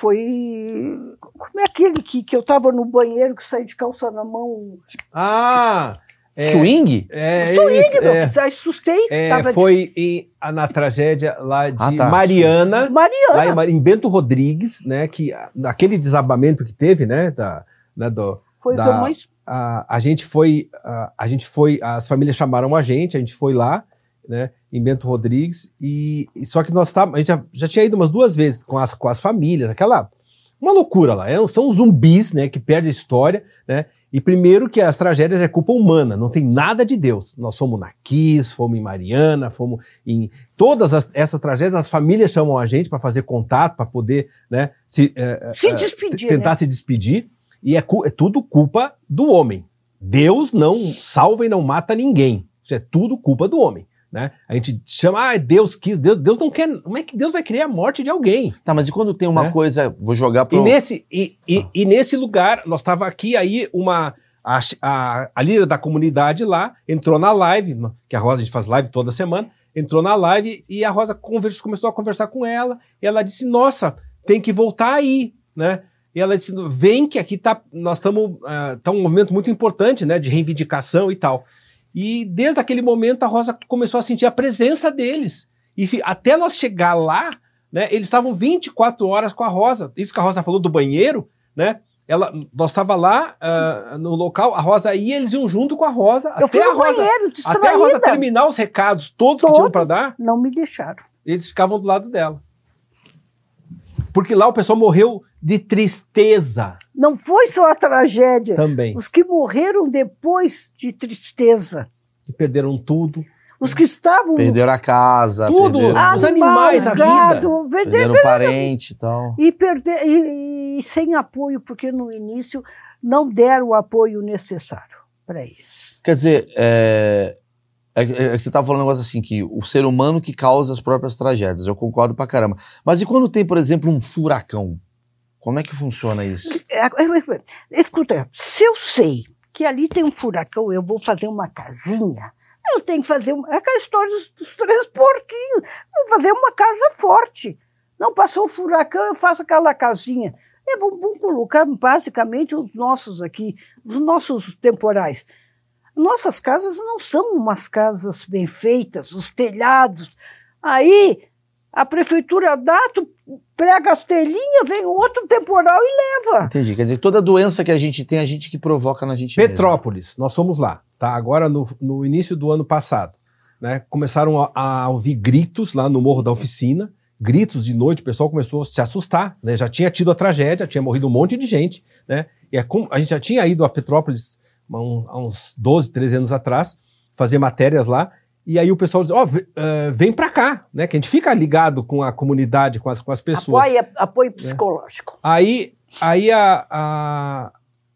Speaker 2: foi... Como é aquele que, que eu estava no banheiro, que saí de calça na mão?
Speaker 3: Ah! É,
Speaker 1: Swing?
Speaker 3: É,
Speaker 2: Swing,
Speaker 3: isso,
Speaker 2: meu,
Speaker 3: é,
Speaker 2: já assustei.
Speaker 3: é,
Speaker 2: tava
Speaker 3: foi em, a- na tragédia lá de
Speaker 1: Ah, tá.
Speaker 3: Mariana,
Speaker 2: de... Mariana.
Speaker 3: lá em, Mar- em Bento Rodrigues, né, que a- aquele desabamento que teve, né, da, né, do,
Speaker 2: Foi
Speaker 3: da-
Speaker 2: o que eu mais...
Speaker 3: a, a gente foi, a, a gente foi, as famílias chamaram a gente, a gente foi lá, né, em Bento Rodrigues, e, e só que nós tava, a gente já, já tinha ido umas duas vezes com as, com as famílias, aquela, uma loucura lá, é, são zumbis, né, que perdem a história, né, e primeiro que as tragédias é culpa humana, não tem nada de Deus. Nós fomos na Kiss, fomos em Mariana, fomos em... Todas as, essas tragédias, as famílias chamam a gente para fazer contato, para poder, né, se, é,
Speaker 2: Se
Speaker 3: é,
Speaker 2: despedir,
Speaker 3: tentar
Speaker 2: né?
Speaker 3: se despedir, e é, cu- é tudo culpa do homem. Deus não salva e não mata ninguém. Isso é tudo culpa do homem. Né? A gente chama, ah, Deus quis, Deus, Deus não quer. Como é que Deus vai querer a morte de alguém?
Speaker 1: Tá, mas e quando tem uma
Speaker 3: Né?
Speaker 1: coisa, vou jogar
Speaker 3: E
Speaker 1: pro...
Speaker 3: nesse, e, e, e nesse lugar, nós estava aqui, aí uma a, a, a líder da comunidade lá entrou na live, que a Rosa, a gente faz live toda semana, entrou na live e a Rosa conversa, começou a conversar com ela, e ela disse, nossa, tem que voltar aí, né? E ela disse, vem que aqui tá, nós estamos, uh, tá um movimento muito importante, né, de reivindicação e tal. E desde aquele momento a Rosa começou a sentir a presença deles. E fi- até nós chegar lá, né, eles estavam vinte e quatro horas com a Rosa. Isso que a Rosa falou do banheiro, né? Ela, nós estava lá uh, no local, a Rosa ia, eles iam junto com a Rosa.
Speaker 2: Eu
Speaker 3: até
Speaker 2: fui
Speaker 3: a
Speaker 2: no
Speaker 3: Rosa,
Speaker 2: banheiro, distraída.
Speaker 3: até a Rosa terminar os recados todos, que tinham para dar,
Speaker 2: Não me deixaram.
Speaker 3: eles ficavam do lado dela. Porque lá o pessoal morreu de tristeza
Speaker 2: Não foi só a tragédia.
Speaker 3: também.
Speaker 2: Os que morreram depois de tristeza.
Speaker 3: Que perderam tudo.
Speaker 2: Os que estavam...
Speaker 1: Perderam a casa,
Speaker 3: Tudo.
Speaker 1: perderam,
Speaker 3: Ah, os animais, a vida.
Speaker 2: gado, perderam,
Speaker 1: perderam um parente e tal.
Speaker 2: e, perder, e, e sem apoio, porque no início não deram o apoio necessário para eles.
Speaker 1: Quer dizer, é, é, é que você estava falando um negócio assim, que o ser humano que causa as próprias tragédias, eu concordo pra caramba. Mas e quando tem, por exemplo, um furacão? Como é que funciona isso?
Speaker 2: Escuta, se eu sei que ali tem um furacão, eu vou fazer uma casinha, eu tenho que fazer uma, é aquela história dos, dos três porquinhos, eu vou fazer uma casa forte. Não passou o furacão, eu faço aquela casinha. É, vamos, vamos colocar basicamente os nossos aqui, os nossos temporais. Nossas casas não são umas casas bem feitas, os telhados. Aí a prefeitura dá, tu prega as telhinhas, vem outro temporal e leva.
Speaker 1: Entendi. Quer dizer, toda doença que a gente tem, a gente que provoca na gente mesmo.
Speaker 3: Petrópolis, nós fomos lá, tá? Agora no, no início do ano passado, né? Começaram a, a ouvir gritos lá no Morro da Oficina, gritos de noite, o pessoal começou a se assustar, né? Já tinha tido a tragédia, tinha morrido um monte de gente, né? E é como, a gente já tinha ido a Petrópolis há, um, há uns doze, treze anos atrás, fazer matérias lá, e aí o pessoal diz, ó, oh, uh, vem pra cá, né? Que a gente fica ligado com a comunidade, com as, com as pessoas.
Speaker 2: Apoio, apoio psicológico.
Speaker 3: Aí, aí, a, a,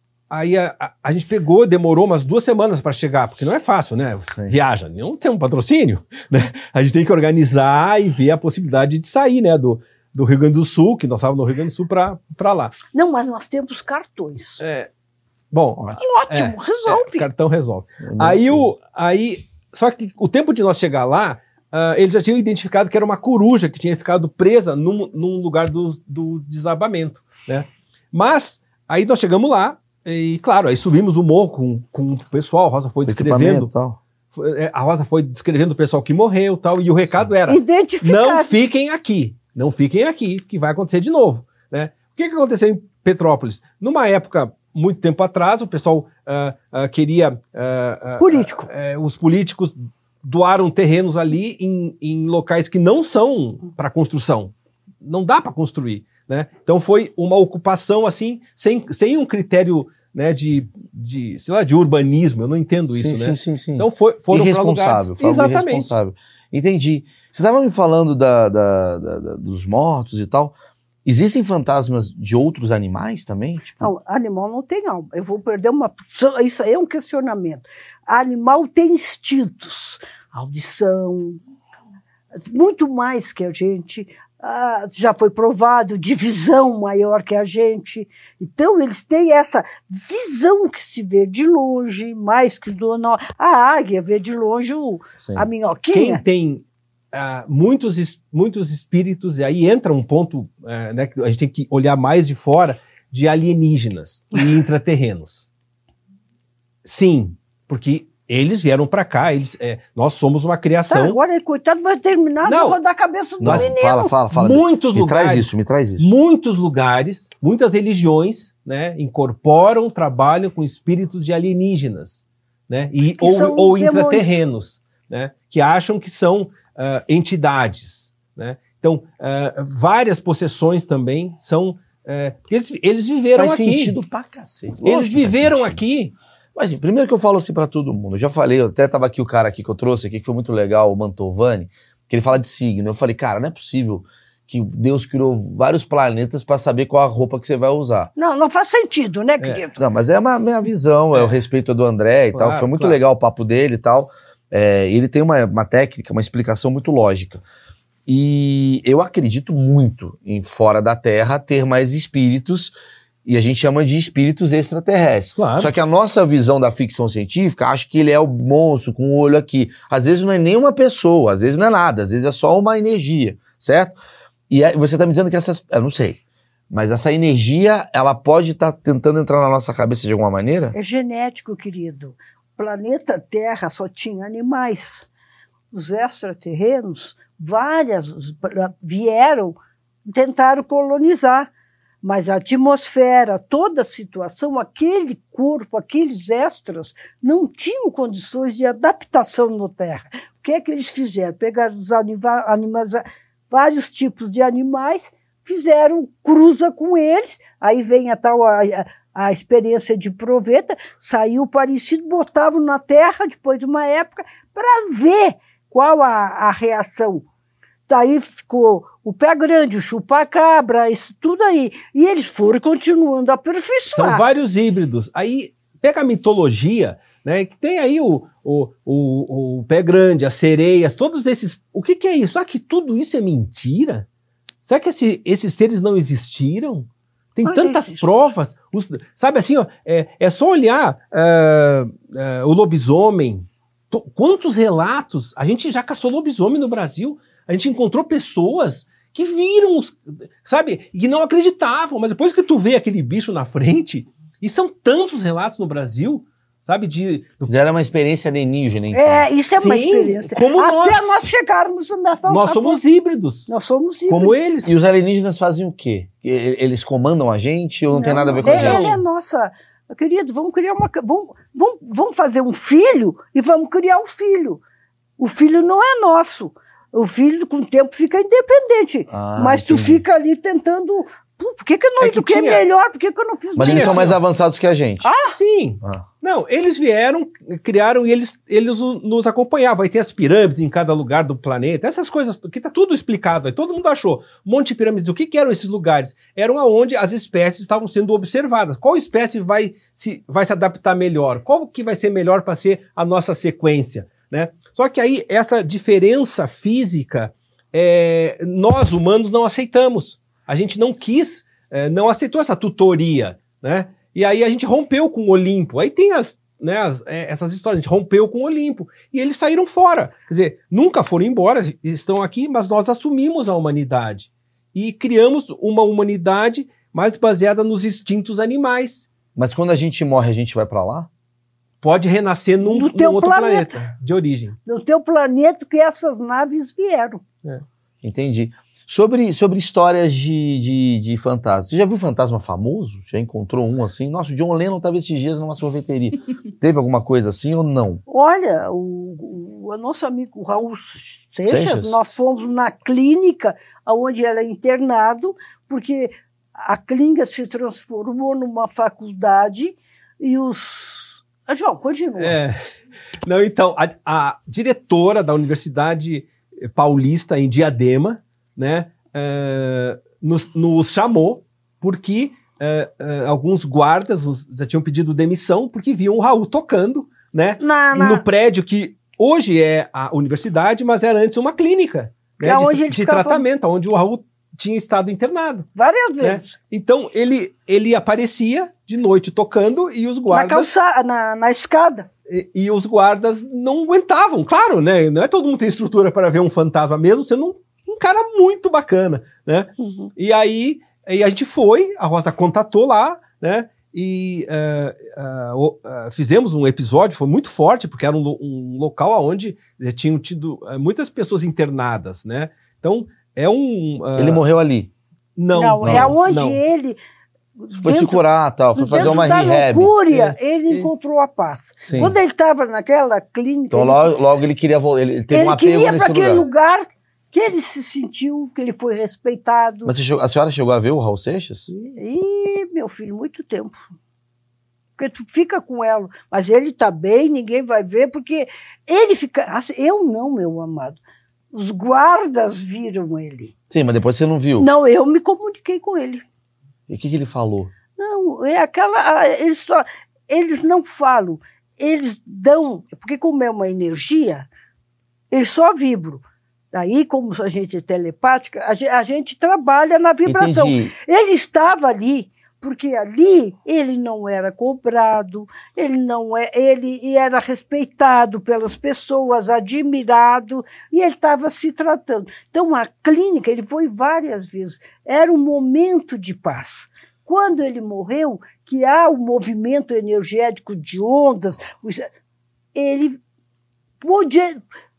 Speaker 3: aí a, a, a gente pegou, demorou umas duas semanas para chegar, porque não é fácil, né?
Speaker 1: Sim.
Speaker 3: Viaja, não tem um patrocínio, né? A gente tem que organizar e ver a possibilidade de sair, né? Do, do Rio Grande do Sul, que nós estávamos no Rio Grande do Sul, para lá.
Speaker 2: Não, mas nós temos cartões.
Speaker 3: É, bom,
Speaker 1: Ótimo.
Speaker 2: Ótimo,
Speaker 3: é,
Speaker 2: resolve.
Speaker 3: é, cartão resolve.
Speaker 1: Eu não
Speaker 3: Aí,
Speaker 1: sei.
Speaker 3: o, aí, só que o tempo de nós chegar lá, uh, eles já tinham identificado que era uma coruja que tinha ficado presa num, num lugar do, do desabamento, né? Mas, aí nós chegamos lá, e claro, aí subimos o morro com, com o pessoal, a Rosa foi descrevendo,
Speaker 1: Equipamento e tal.
Speaker 3: foi- é, a Rosa foi descrevendo o pessoal que morreu e tal, e o recado era,
Speaker 2: Identificar.
Speaker 3: não fiquem aqui, não fiquem aqui, que vai acontecer de novo, né? O que, que aconteceu em Petrópolis? Numa época, muito tempo atrás, o pessoal ah, ah, queria... ah, ah,
Speaker 2: Político.
Speaker 3: ah, os políticos doaram terrenos ali em, em locais que não são para construção. Não dá para construir, né? Então foi uma ocupação assim, sem, sem um critério né, de, de, sei lá, de urbanismo, eu não entendo isso,
Speaker 1: sim,
Speaker 3: né?
Speaker 1: Sim, sim, sim.
Speaker 3: Então foi, foram para lugares...
Speaker 1: Irresponsável, foi algo
Speaker 3: Exatamente.
Speaker 1: irresponsável. Entendi. Você estava me falando da, da, da, da, dos mortos e tal. Existem fantasmas de outros animais também? Tipo...
Speaker 2: Não, animal não tem alma. Eu vou perder uma... Isso aí é um questionamento. Animal tem instintos, audição, muito mais que a gente. Ah, já foi provado, de visão maior que a gente. Então, eles têm essa visão que se vê de longe, mais que do... A águia vê de longe o, a minhoquinha.
Speaker 3: Quem tem uh, muitos, muitos espíritos, e aí entra um ponto, uh, né, que a gente tem que olhar mais de fora, de alienígenas e intraterrenos. Sim, porque... Eles vieram para cá, eles, é, nós somos uma criação...
Speaker 2: Tá, agora, coitado, vai terminar de rodar a cabeça do
Speaker 1: Nossa,
Speaker 2: menino.
Speaker 1: Fala, fala, fala.
Speaker 3: Muitos
Speaker 1: me
Speaker 3: lugares,
Speaker 1: traz isso, me traz isso.
Speaker 3: Muitos lugares, muitas religiões, né, incorporam, trabalham com espíritos de alienígenas, né, e, ou, ou intraterrenos, né, que acham que são uh, entidades. Né. Então, uh, várias possessões também são... Uh, eles, eles viveram
Speaker 1: Faz
Speaker 3: aqui.
Speaker 1: Faz sentido pra cacete.
Speaker 3: Eles viveram aqui...
Speaker 1: Mas assim, primeiro que eu falo assim pra todo mundo, eu já falei, eu até tava aqui o cara aqui que eu trouxe aqui, que foi muito legal, o Mantovani, que ele fala de signo. Eu falei, cara, não é possível que Deus criou vários planetas pra saber qual a roupa que você vai usar.
Speaker 2: Não, não faz sentido, né, querido?
Speaker 1: É. Não, mas é uma minha visão, é, é o respeito do André e claro, tal, foi muito claro. legal o papo dele e tal. É, ele tem uma, uma técnica, uma explicação muito lógica. E eu acredito muito em fora da Terra ter mais espíritos. E a gente chama de espíritos extraterrestres. Claro. Só que a nossa visão da ficção científica acha que ele é o monstro com o olho aqui. Às vezes não é nem uma pessoa, às vezes não é nada, às vezes é só uma energia, certo? E aí você está me dizendo que essas... Eu não sei. Mas essa energia, ela pode estar tá tentando entrar na nossa cabeça de alguma maneira?
Speaker 2: É genético, querido. O planeta Terra só tinha animais. Os extraterrenos, várias vieram, tentaram colonizar. Mas a atmosfera, toda a situação, aquele corpo, aqueles extras, não tinham condições de adaptação na Terra. O que é que eles fizeram? Pegaram os anima, animais, vários tipos de animais, fizeram cruza com eles, aí vem a tal a, a experiência de proveta, saiu parecido, botavam na Terra, depois de uma época, para ver qual a, a reação. Daí ficou o pé grande, o chupa-cabra, isso tudo aí. E eles foram continuando a aperfeiçoar.
Speaker 3: São vários híbridos. Aí pega a mitologia, né, que tem aí o, o, o, o pé grande, as sereias, todos esses... O que, que é isso? Será que tudo isso é mentira? Será que esse, esses seres não existiram? Tem Olha tantas isso. provas. Os, sabe assim, ó, é, é só olhar uh, uh, o lobisomem. To, quantos relatos? A gente já caçou lobisomem no Brasil. A gente encontrou pessoas que viram, sabe, e que não acreditavam, mas depois que tu vê aquele bicho na frente, e são tantos relatos no Brasil, sabe, de...
Speaker 1: Era uma experiência alienígena, então.
Speaker 2: É, isso é
Speaker 3: Sim,
Speaker 2: uma experiência.
Speaker 3: Como
Speaker 2: Até
Speaker 3: nós,
Speaker 2: nós chegarmos nessa...
Speaker 3: Nós somos híbridos.
Speaker 2: Nós somos híbridos.
Speaker 3: Como eles.
Speaker 1: E os alienígenas fazem o quê? Eles comandam a gente ou não, não tem nada a ver com a gente?
Speaker 2: Ele é nossa... Querido, vamos criar uma... Vamos, vamos, vamos fazer um filho e vamos criar um filho. O filho não é nosso. O filho, com o tempo, fica independente. Ah, mas entendi. Tu fica ali tentando... Por que, que eu não é que tinha... é melhor? Por que, que eu não fiz
Speaker 1: Mas eles são mais avançados que a gente.
Speaker 3: Ah, sim. Ah. Não, eles vieram, criaram e eles, eles nos acompanhavam. Vai ter as pirâmides em cada lugar do planeta. Essas coisas, que tá tudo explicado. Aí todo mundo achou. Um monte de pirâmides. O que, que eram esses lugares? Eram aonde as espécies estavam sendo observadas. Qual espécie vai se, vai se adaptar melhor? Qual que vai ser melhor para ser a nossa sequência? Né? Só que aí, essa diferença física, é, nós humanos não aceitamos. A gente não quis, é, não aceitou essa tutoria, né? E aí a gente rompeu com o Olimpo. Aí tem as, né, as, é, essas histórias, a gente rompeu com o Olimpo. E eles saíram fora. Quer dizer, nunca foram embora, estão aqui, mas nós assumimos a humanidade. E criamos uma humanidade mais baseada nos instintos animais.
Speaker 1: Mas quando a gente morre, a gente vai para lá?
Speaker 3: Pode renascer num,
Speaker 2: no teu
Speaker 3: num outro planeta.
Speaker 2: planeta
Speaker 3: de origem.
Speaker 2: No teu planeta que essas naves vieram.
Speaker 3: É.
Speaker 1: Entendi. Sobre, sobre histórias de, de, de fantasmas. Você já viu fantasma famoso? Já encontrou um assim? Nossa, o John Lennon estava esses dias numa sorveteria. Teve alguma coisa assim ou não?
Speaker 2: Olha, o, o nosso amigo Raul Seixas,
Speaker 1: Seixas,
Speaker 2: nós fomos na clínica onde ele é internado, porque a clínica se transformou numa faculdade E os... Ah, João, continua.
Speaker 3: É. Não, então, a, a diretora da Universidade Paulista em Diadema, né, é, nos, nos chamou porque é, é, alguns guardas os, já tinham pedido demissão porque viam o Raul tocando, né,
Speaker 2: Na, na...
Speaker 3: no prédio que hoje é a universidade, mas era antes uma clínica, né,
Speaker 2: É
Speaker 3: de,
Speaker 2: onde ele
Speaker 3: de
Speaker 2: ficava-
Speaker 3: tratamento, onde o Raul tinha estado internado.
Speaker 2: Várias
Speaker 3: Né?
Speaker 2: vezes.
Speaker 3: Então, ele, ele aparecia de noite tocando e os
Speaker 2: Na
Speaker 3: guardas...
Speaker 2: calçada, na, na escada.
Speaker 3: E, e os guardas não aguentavam, claro, né? Não é todo mundo tem estrutura para ver um fantasma, mesmo sendo um, um cara muito bacana, né?
Speaker 2: Uhum.
Speaker 3: E aí, aí a gente foi, a Rosa contatou lá, né? E uh, uh, uh, fizemos um episódio, foi muito forte, porque era um, lo- um local onde tinham tido uh, muitas pessoas internadas, né? Então, é um... uh,
Speaker 1: Ele morreu ali.
Speaker 3: Não,
Speaker 2: Não,
Speaker 3: não,
Speaker 2: é onde
Speaker 3: não.
Speaker 2: ele...
Speaker 1: Foi se
Speaker 2: dentro-
Speaker 1: curar, tal, foi fazer
Speaker 2: dentro
Speaker 1: uma
Speaker 2: da
Speaker 1: rehab.
Speaker 2: loucura,
Speaker 3: É,
Speaker 2: ele
Speaker 3: é.
Speaker 2: encontrou a paz.
Speaker 1: Sim.
Speaker 2: Quando ele estava naquela clínica,
Speaker 1: Então
Speaker 2: ele,
Speaker 1: logo, logo ele queria voltar, ele teve
Speaker 2: ele
Speaker 1: um apego
Speaker 2: queria para
Speaker 1: nesse
Speaker 2: aquele
Speaker 1: lugar.
Speaker 2: lugar que ele se sentiu, que ele foi respeitado.
Speaker 1: Mas você chegou- a senhora chegou a ver o Raul Seixas?
Speaker 2: Ih, meu filho, muito tempo. Porque tu fica com ela, mas ele está bem, ninguém vai ver, porque ele fica... assim, eu não, meu amado. Os guardas viram ele.
Speaker 1: Sim, mas depois você não viu.
Speaker 2: Não, eu me comuniquei com ele.
Speaker 1: E o que, que ele falou?
Speaker 2: Não, é aquela. ah, Eles, só, eles não falam, eles dão, porque como é uma energia, eles só vibram. Daí, como a gente é telepática, a gente, a gente trabalha na vibração.
Speaker 1: Entendi.
Speaker 2: Ele estava ali, porque ali ele não era cobrado, ele não é, ele era respeitado pelas pessoas, admirado, e ele estava se tratando. Então, a clínica, ele foi várias vezes, era um momento de paz. Quando ele morreu, que há o movimento energético de ondas, os- ele podia,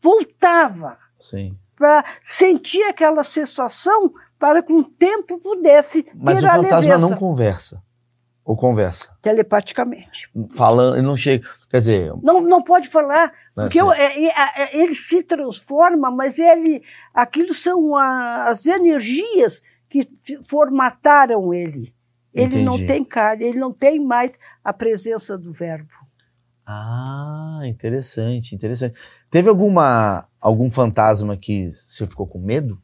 Speaker 2: voltava
Speaker 1: Sim.
Speaker 2: para sentir aquela sensação para que um tempo pudesse
Speaker 1: Mas
Speaker 2: ter
Speaker 1: o
Speaker 2: a
Speaker 1: fantasma
Speaker 2: leveza.
Speaker 1: não conversa. Ou conversa.
Speaker 2: Telepaticamente.
Speaker 1: Falando, ele não chega. Quer dizer,
Speaker 2: Não, não pode falar, porque
Speaker 1: sim.
Speaker 2: eu- é- é- é- ele se transforma, mas ele, aquilo são a- as energias que fi- formataram ele. Ele não
Speaker 1: Entendi.
Speaker 2: tem carne, ele não tem mais a presença do verbo.
Speaker 1: Ah, interessante, interessante. Teve alguma algum fantasma que você ficou com medo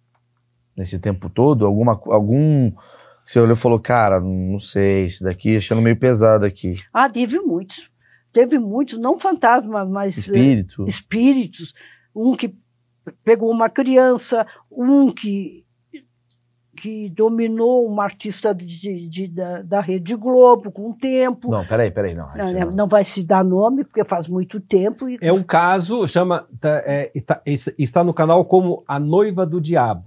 Speaker 1: nesse tempo todo? Alguma algum que você olhou e falou, cara, não sei, esse daqui achando meio pesado aqui.
Speaker 2: Ah, teve muitos. Teve muitos, não fantasmas, mas eh,
Speaker 1: Espírito.
Speaker 2: espíritos. Um que pegou uma criança, um que, que dominou uma artista de, de- da, da Rede Globo com o tempo.
Speaker 1: Não, peraí, peraí, não.
Speaker 2: Não,
Speaker 1: esse
Speaker 2: né,
Speaker 1: não.
Speaker 2: não vai se dar nome, porque faz muito tempo. E...
Speaker 3: É um caso, chama, tá, é, está, está no canal como A Noiva do Diabo.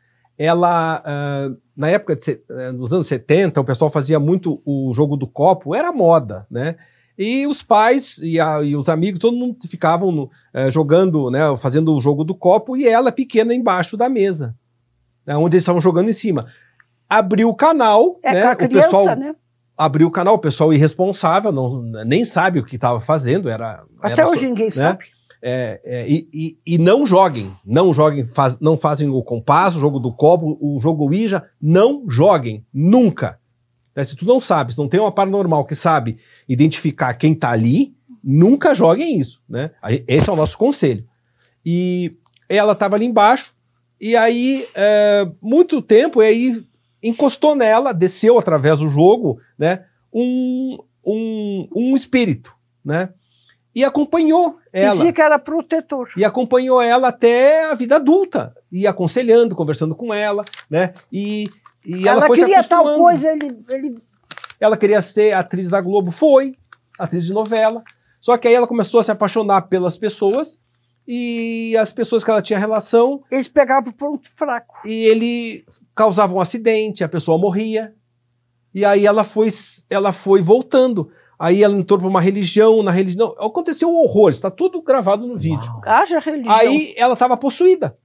Speaker 3: Ela, ah, na época, de, se- eh, nos anos setenta, o pessoal fazia muito o jogo do copo, era moda, né? E os pais e, a- e os amigos, todo mundo ficavam no- eh, jogando, né, fazendo o jogo do copo, e ela pequena embaixo da mesa, né, onde eles estavam jogando em cima. Abriu o canal,
Speaker 2: É
Speaker 3: né,
Speaker 2: com a
Speaker 3: o
Speaker 2: criança,
Speaker 3: pessoal
Speaker 2: né?
Speaker 3: abriu o canal, o pessoal irresponsável, não, nem sabe o que estava fazendo, era...
Speaker 2: Até
Speaker 3: era
Speaker 2: hoje
Speaker 3: só-
Speaker 2: ninguém
Speaker 3: né?
Speaker 2: sabe.
Speaker 3: É, é, e, e- e não joguem, não joguem, faz- não fazem o compasso, o jogo do copo, o jogo Ouija, não joguem, nunca. Né, se tu não sabe, se não tem uma paranormal que sabe identificar quem tá ali, nunca joguem isso, né? Aí, esse é o nosso conselho. E ela estava ali embaixo, e aí, é, muito tempo, e aí encostou nela, desceu através do jogo, né, um, um, um espírito, né? E acompanhou ela.
Speaker 2: Dizia que era protetor.
Speaker 3: E acompanhou ela até a vida adulta. E aconselhando, conversando com ela, né? E, e ela,
Speaker 2: Ela
Speaker 3: foi se
Speaker 2: queria tal
Speaker 3: acostumando.
Speaker 2: coisa, ele, ele
Speaker 3: Ela queria ser atriz da Globo, foi, atriz de novela. Só que aí ela começou a se apaixonar pelas pessoas, e as pessoas que ela tinha relação,
Speaker 2: eles pegavam o ponto fraco.
Speaker 3: e ele causava um acidente, a pessoa morria. E aí ela foi, ela foi voltando. Aí ela entrou para uma religião, na religião. Aconteceu um horror, está tudo gravado no vídeo.
Speaker 1: Uau.
Speaker 2: Haja religião.
Speaker 3: Aí ela estava possuída.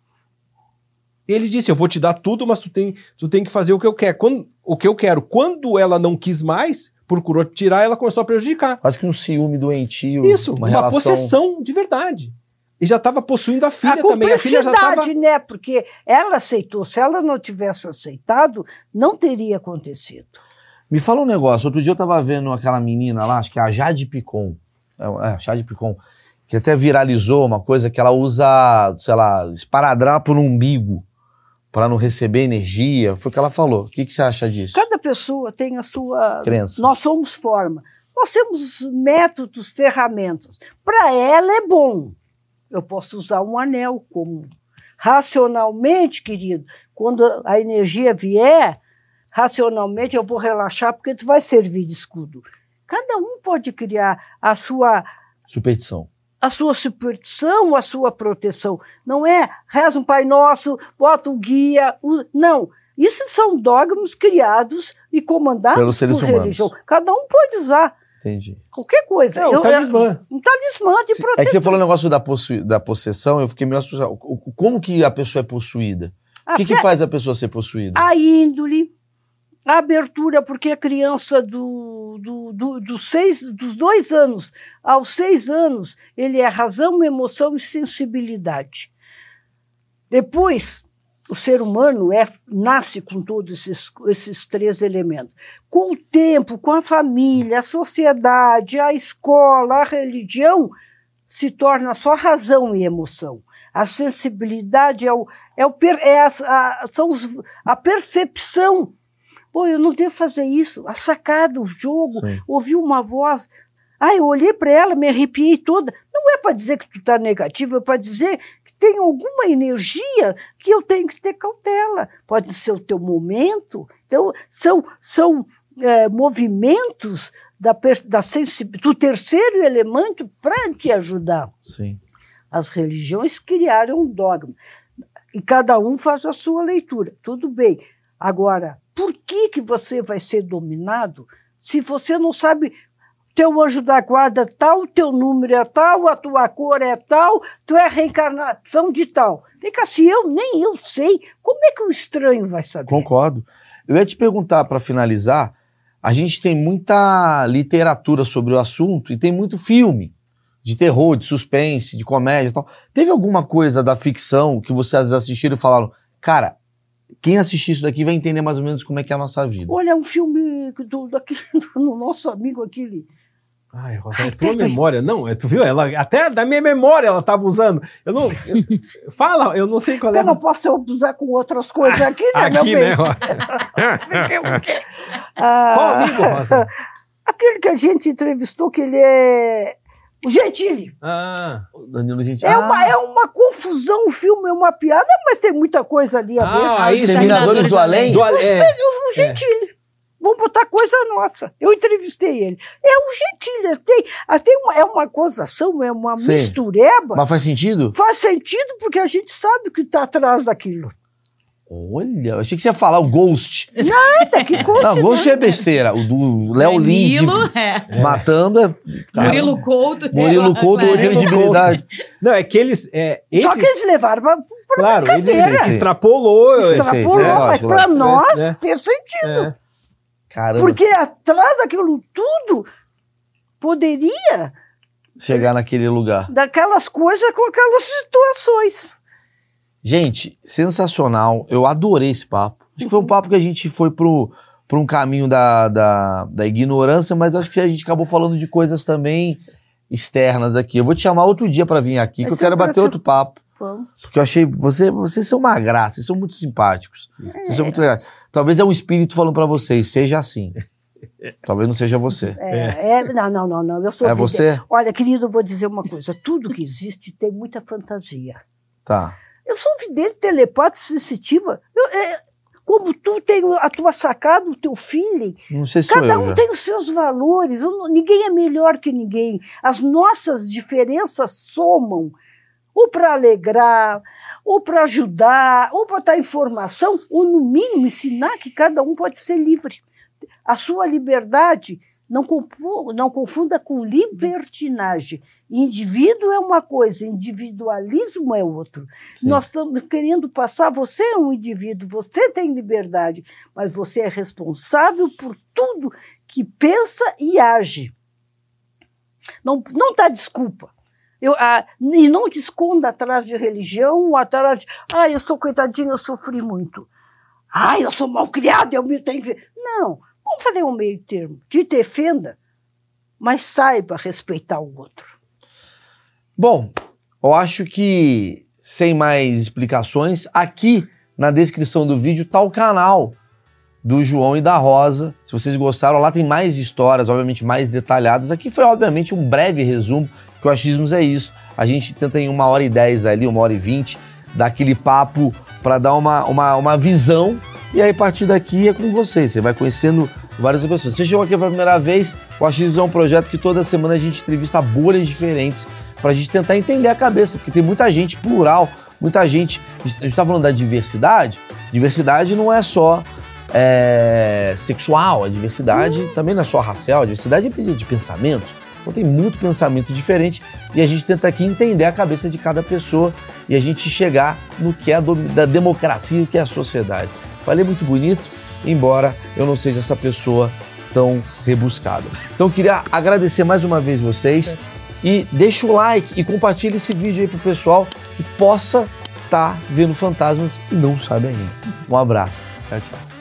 Speaker 3: Ele disse, eu vou te dar tudo, mas tu tem, tu tem que fazer o que eu quero. Quando, o que eu quero. Quando ela não quis mais, procurou tirar, ela começou a prejudicar.
Speaker 1: Quase que um ciúme doentio.
Speaker 3: Isso,
Speaker 1: uma,
Speaker 3: uma,
Speaker 1: relação.
Speaker 3: possessão de verdade. E já estava possuindo a filha
Speaker 2: a
Speaker 3: também. A filha já estava...
Speaker 2: cumplicidade, né? Porque ela aceitou. Se ela não tivesse aceitado, não teria acontecido.
Speaker 1: Me fala um negócio. Outro dia eu tava vendo aquela menina lá, acho que é a Jade Picon. É, é a Jade Picon. Que até viralizou uma coisa que ela usa, sei lá, esparadrapo no umbigo para não receber energia. Foi o que ela falou. O que, que você acha disso?
Speaker 2: Cada pessoa tem a sua...
Speaker 1: Crença.
Speaker 2: Nós somos forma. Nós temos métodos, ferramentas. Para ela é bom. Eu posso usar um anel como... Racionalmente, querido, quando a energia vier, racionalmente eu vou relaxar porque tu vai servir de escudo. Cada um pode criar a sua...
Speaker 1: Superstição.
Speaker 2: A sua superstição, a sua proteção. Não é reza um Pai Nosso, bota o guia. O... Não. Isso são dogmas criados e comandados
Speaker 1: pelos seres
Speaker 2: por
Speaker 1: humanos.
Speaker 2: Religião. Cada um pode usar.
Speaker 1: Entendi.
Speaker 2: Qualquer coisa.
Speaker 3: É um
Speaker 2: eu,
Speaker 3: talismã.
Speaker 2: Um talismã de proteção.
Speaker 1: É que você falou o negócio da, possu... da possessão, eu fiquei meio assustado. Como que a pessoa é possuída? O que, que faz a pessoa ser possuída?
Speaker 2: A índole, a abertura, porque a criança do, do, do, do seis, dos dois anos aos seis anos, ele é razão, emoção e sensibilidade. Depois, o ser humano é, nasce com todos esses, esses três elementos. Com o tempo, com a família, a sociedade, a escola, a religião, se torna só razão e emoção. A sensibilidade é, o, é, o, é a, a, são os, a percepção. Pô, eu não devo fazer isso. A sacada, o jogo,
Speaker 1: Sim.
Speaker 2: ouvi uma voz. Ah, eu olhei para ela, me arrepiei toda. Não é para dizer que tu está negativo, é para dizer que tem alguma energia que eu tenho que ter cautela. Pode ser o teu momento. Então, são, são é, movimentos da, da sensibilidade, do terceiro elemento para te ajudar.
Speaker 1: Sim.
Speaker 2: As religiões criaram um dogma. E cada um faz a sua leitura. Tudo bem. Agora, por que, que você vai ser dominado se você não sabe... Teu anjo da guarda é tal, teu número é tal, a tua cor é tal, tu é reencarnação de tal. Vem cá, se eu nem eu sei, como é que o estranho vai saber?
Speaker 1: Concordo. Eu ia te perguntar, para finalizar, a gente tem muita literatura sobre o assunto e tem muito filme de terror, de suspense, de comédia e tal. Teve alguma coisa da ficção que vocês assistiram e falaram, cara, quem assistir isso daqui vai entender mais ou menos como é que é a nossa vida?
Speaker 2: Olha, um filme do, daquele, do nosso amigo aquele...
Speaker 3: Ai, Rosa, é tua memória. Não, é, tu viu? Ela, até da minha memória ela estava usando. Eu não... Eu, fala, eu não sei qual é.
Speaker 2: Eu não posso abusar com outras coisas aqui, né,
Speaker 3: aqui,
Speaker 2: meu bem?
Speaker 3: né, Rosa?
Speaker 2: ah,
Speaker 3: Qual amigo, Rosa?
Speaker 2: Aquele que a gente entrevistou, que ele é... O Gentili.
Speaker 3: Ah.
Speaker 1: Danilo Gentili.
Speaker 2: É,
Speaker 1: Ah,
Speaker 2: uma, é uma confusão, o filme é uma piada, mas tem muita coisa ali a ver.
Speaker 3: Ah,
Speaker 1: aí,
Speaker 3: isso,
Speaker 1: Exterminadores do Além?
Speaker 3: Do Ale- é.
Speaker 2: O Gentili. Vamos botar coisa nossa. Eu entrevistei ele. É o Gentili. Tem, ah, tem uma, é uma acusação, é uma
Speaker 1: Sim.
Speaker 2: mistureba.
Speaker 1: Mas faz sentido?
Speaker 2: Faz sentido porque a gente sabe o que está atrás daquilo.
Speaker 1: Olha, eu achei que você ia falar o Ghost.
Speaker 2: Nada, que coisa.
Speaker 1: Não, Ghost é besteira. O do Léo Lins
Speaker 4: Danilo, é.
Speaker 1: matando é... cara,
Speaker 4: Murilo Couto.
Speaker 1: Murilo Couto,
Speaker 4: Claro.
Speaker 1: credibilidade.
Speaker 3: Não, é que eles. É,
Speaker 2: Só
Speaker 3: esses,
Speaker 2: que eles levaram pra, pra
Speaker 3: claro, ele
Speaker 2: brincadeira.
Speaker 1: Sim, sim.
Speaker 3: extrapolou.
Speaker 1: sei,
Speaker 2: Extrapolou,
Speaker 1: sei,
Speaker 2: mas
Speaker 1: lógico,
Speaker 2: para
Speaker 1: lógico.
Speaker 2: nós
Speaker 3: É, é.
Speaker 2: fez sentido.
Speaker 3: É.
Speaker 1: Caramba,
Speaker 2: Porque atrás daquilo tudo poderia
Speaker 1: chegar naquele lugar.
Speaker 2: daquelas coisas com aquelas situações.
Speaker 1: Gente, sensacional. Eu adorei esse papo. Acho que foi um papo que a gente foi pro, pro um caminho da, da, da ignorância, mas acho que a gente acabou falando de coisas também externas aqui. Eu vou te chamar outro dia pra vir aqui, que
Speaker 2: Vai
Speaker 1: eu
Speaker 2: ser
Speaker 1: quero
Speaker 2: um
Speaker 1: bater
Speaker 2: prazer.
Speaker 1: outro papo.
Speaker 2: Vamos.
Speaker 1: Porque eu achei, você, vocês são uma graça, vocês são muito simpáticos. Vocês são muito legais. Talvez é um espírito falando pra vocês, seja assim. Talvez não seja você.
Speaker 2: É, é, não, não, não, não. Eu sou
Speaker 1: É
Speaker 2: vidente.
Speaker 1: você?
Speaker 2: Olha, querido, eu vou dizer uma coisa. Tudo que existe tem muita fantasia.
Speaker 1: Tá.
Speaker 2: Eu sou vidente, telepata, sensitiva. Eu, é, como tu tem a tua sacada, o teu feeling,
Speaker 1: Não sei se sou
Speaker 2: cada
Speaker 1: eu
Speaker 2: um
Speaker 1: já.
Speaker 2: tem os seus valores. Eu não- ninguém é melhor que ninguém. As nossas diferenças somam. Ou para alegrar, ou para ajudar, ou para dar informação, ou no mínimo ensinar que cada um pode ser livre. A sua liberdade não, compu- não confunda com libertinagem. Indivíduo é uma coisa, individualismo é outro.
Speaker 1: Sim.
Speaker 2: Nós estamos querendo passar, você é um indivíduo, você tem liberdade, mas você é responsável por tudo que pensa e age. Não, não dá desculpa. Eu, ah, e não te esconda atrás de religião, atrás de... Ah, eu sou coitadinho, eu sofri muito. Ah, eu sou mal criado, eu me tenho que... Não, Vamos fazer um meio termo. Te defenda, mas saiba respeitar o outro.
Speaker 1: Bom, eu acho que, sem mais explicações, aqui na descrição do vídeo tá o canal do João e da Rosa. Se vocês gostaram, lá tem mais histórias, obviamente mais detalhadas. Aqui foi, obviamente, um breve resumo, que o Achismos é isso. A gente tenta em uma hora e dez ali, uma hora e vinte, dar aquele papo para dar uma, uma, uma visão. E aí, a partir daqui, é com vocês. Você vai conhecendo várias pessoas. Você chegou aqui pela primeira vez, o Achismos é um projeto que toda semana a gente entrevista bolhas diferentes para a gente tentar entender a cabeça, porque tem muita gente plural, muita gente... A gente está falando da diversidade. Diversidade não é só... É, sexual, a diversidade hum. também não é só racial, a diversidade é de pensamentos, então tem muito pensamento diferente e a gente tenta aqui entender a cabeça de cada pessoa e a gente chegar no que é a da democracia e o que é a sociedade. Falei muito bonito, embora eu não seja essa pessoa tão rebuscada. Então eu queria agradecer mais uma vez vocês é. e deixa o like e compartilha esse vídeo aí pro pessoal que possa estar tá vendo fantasmas e não sabe ainda. Um abraço. Tchau, tchau.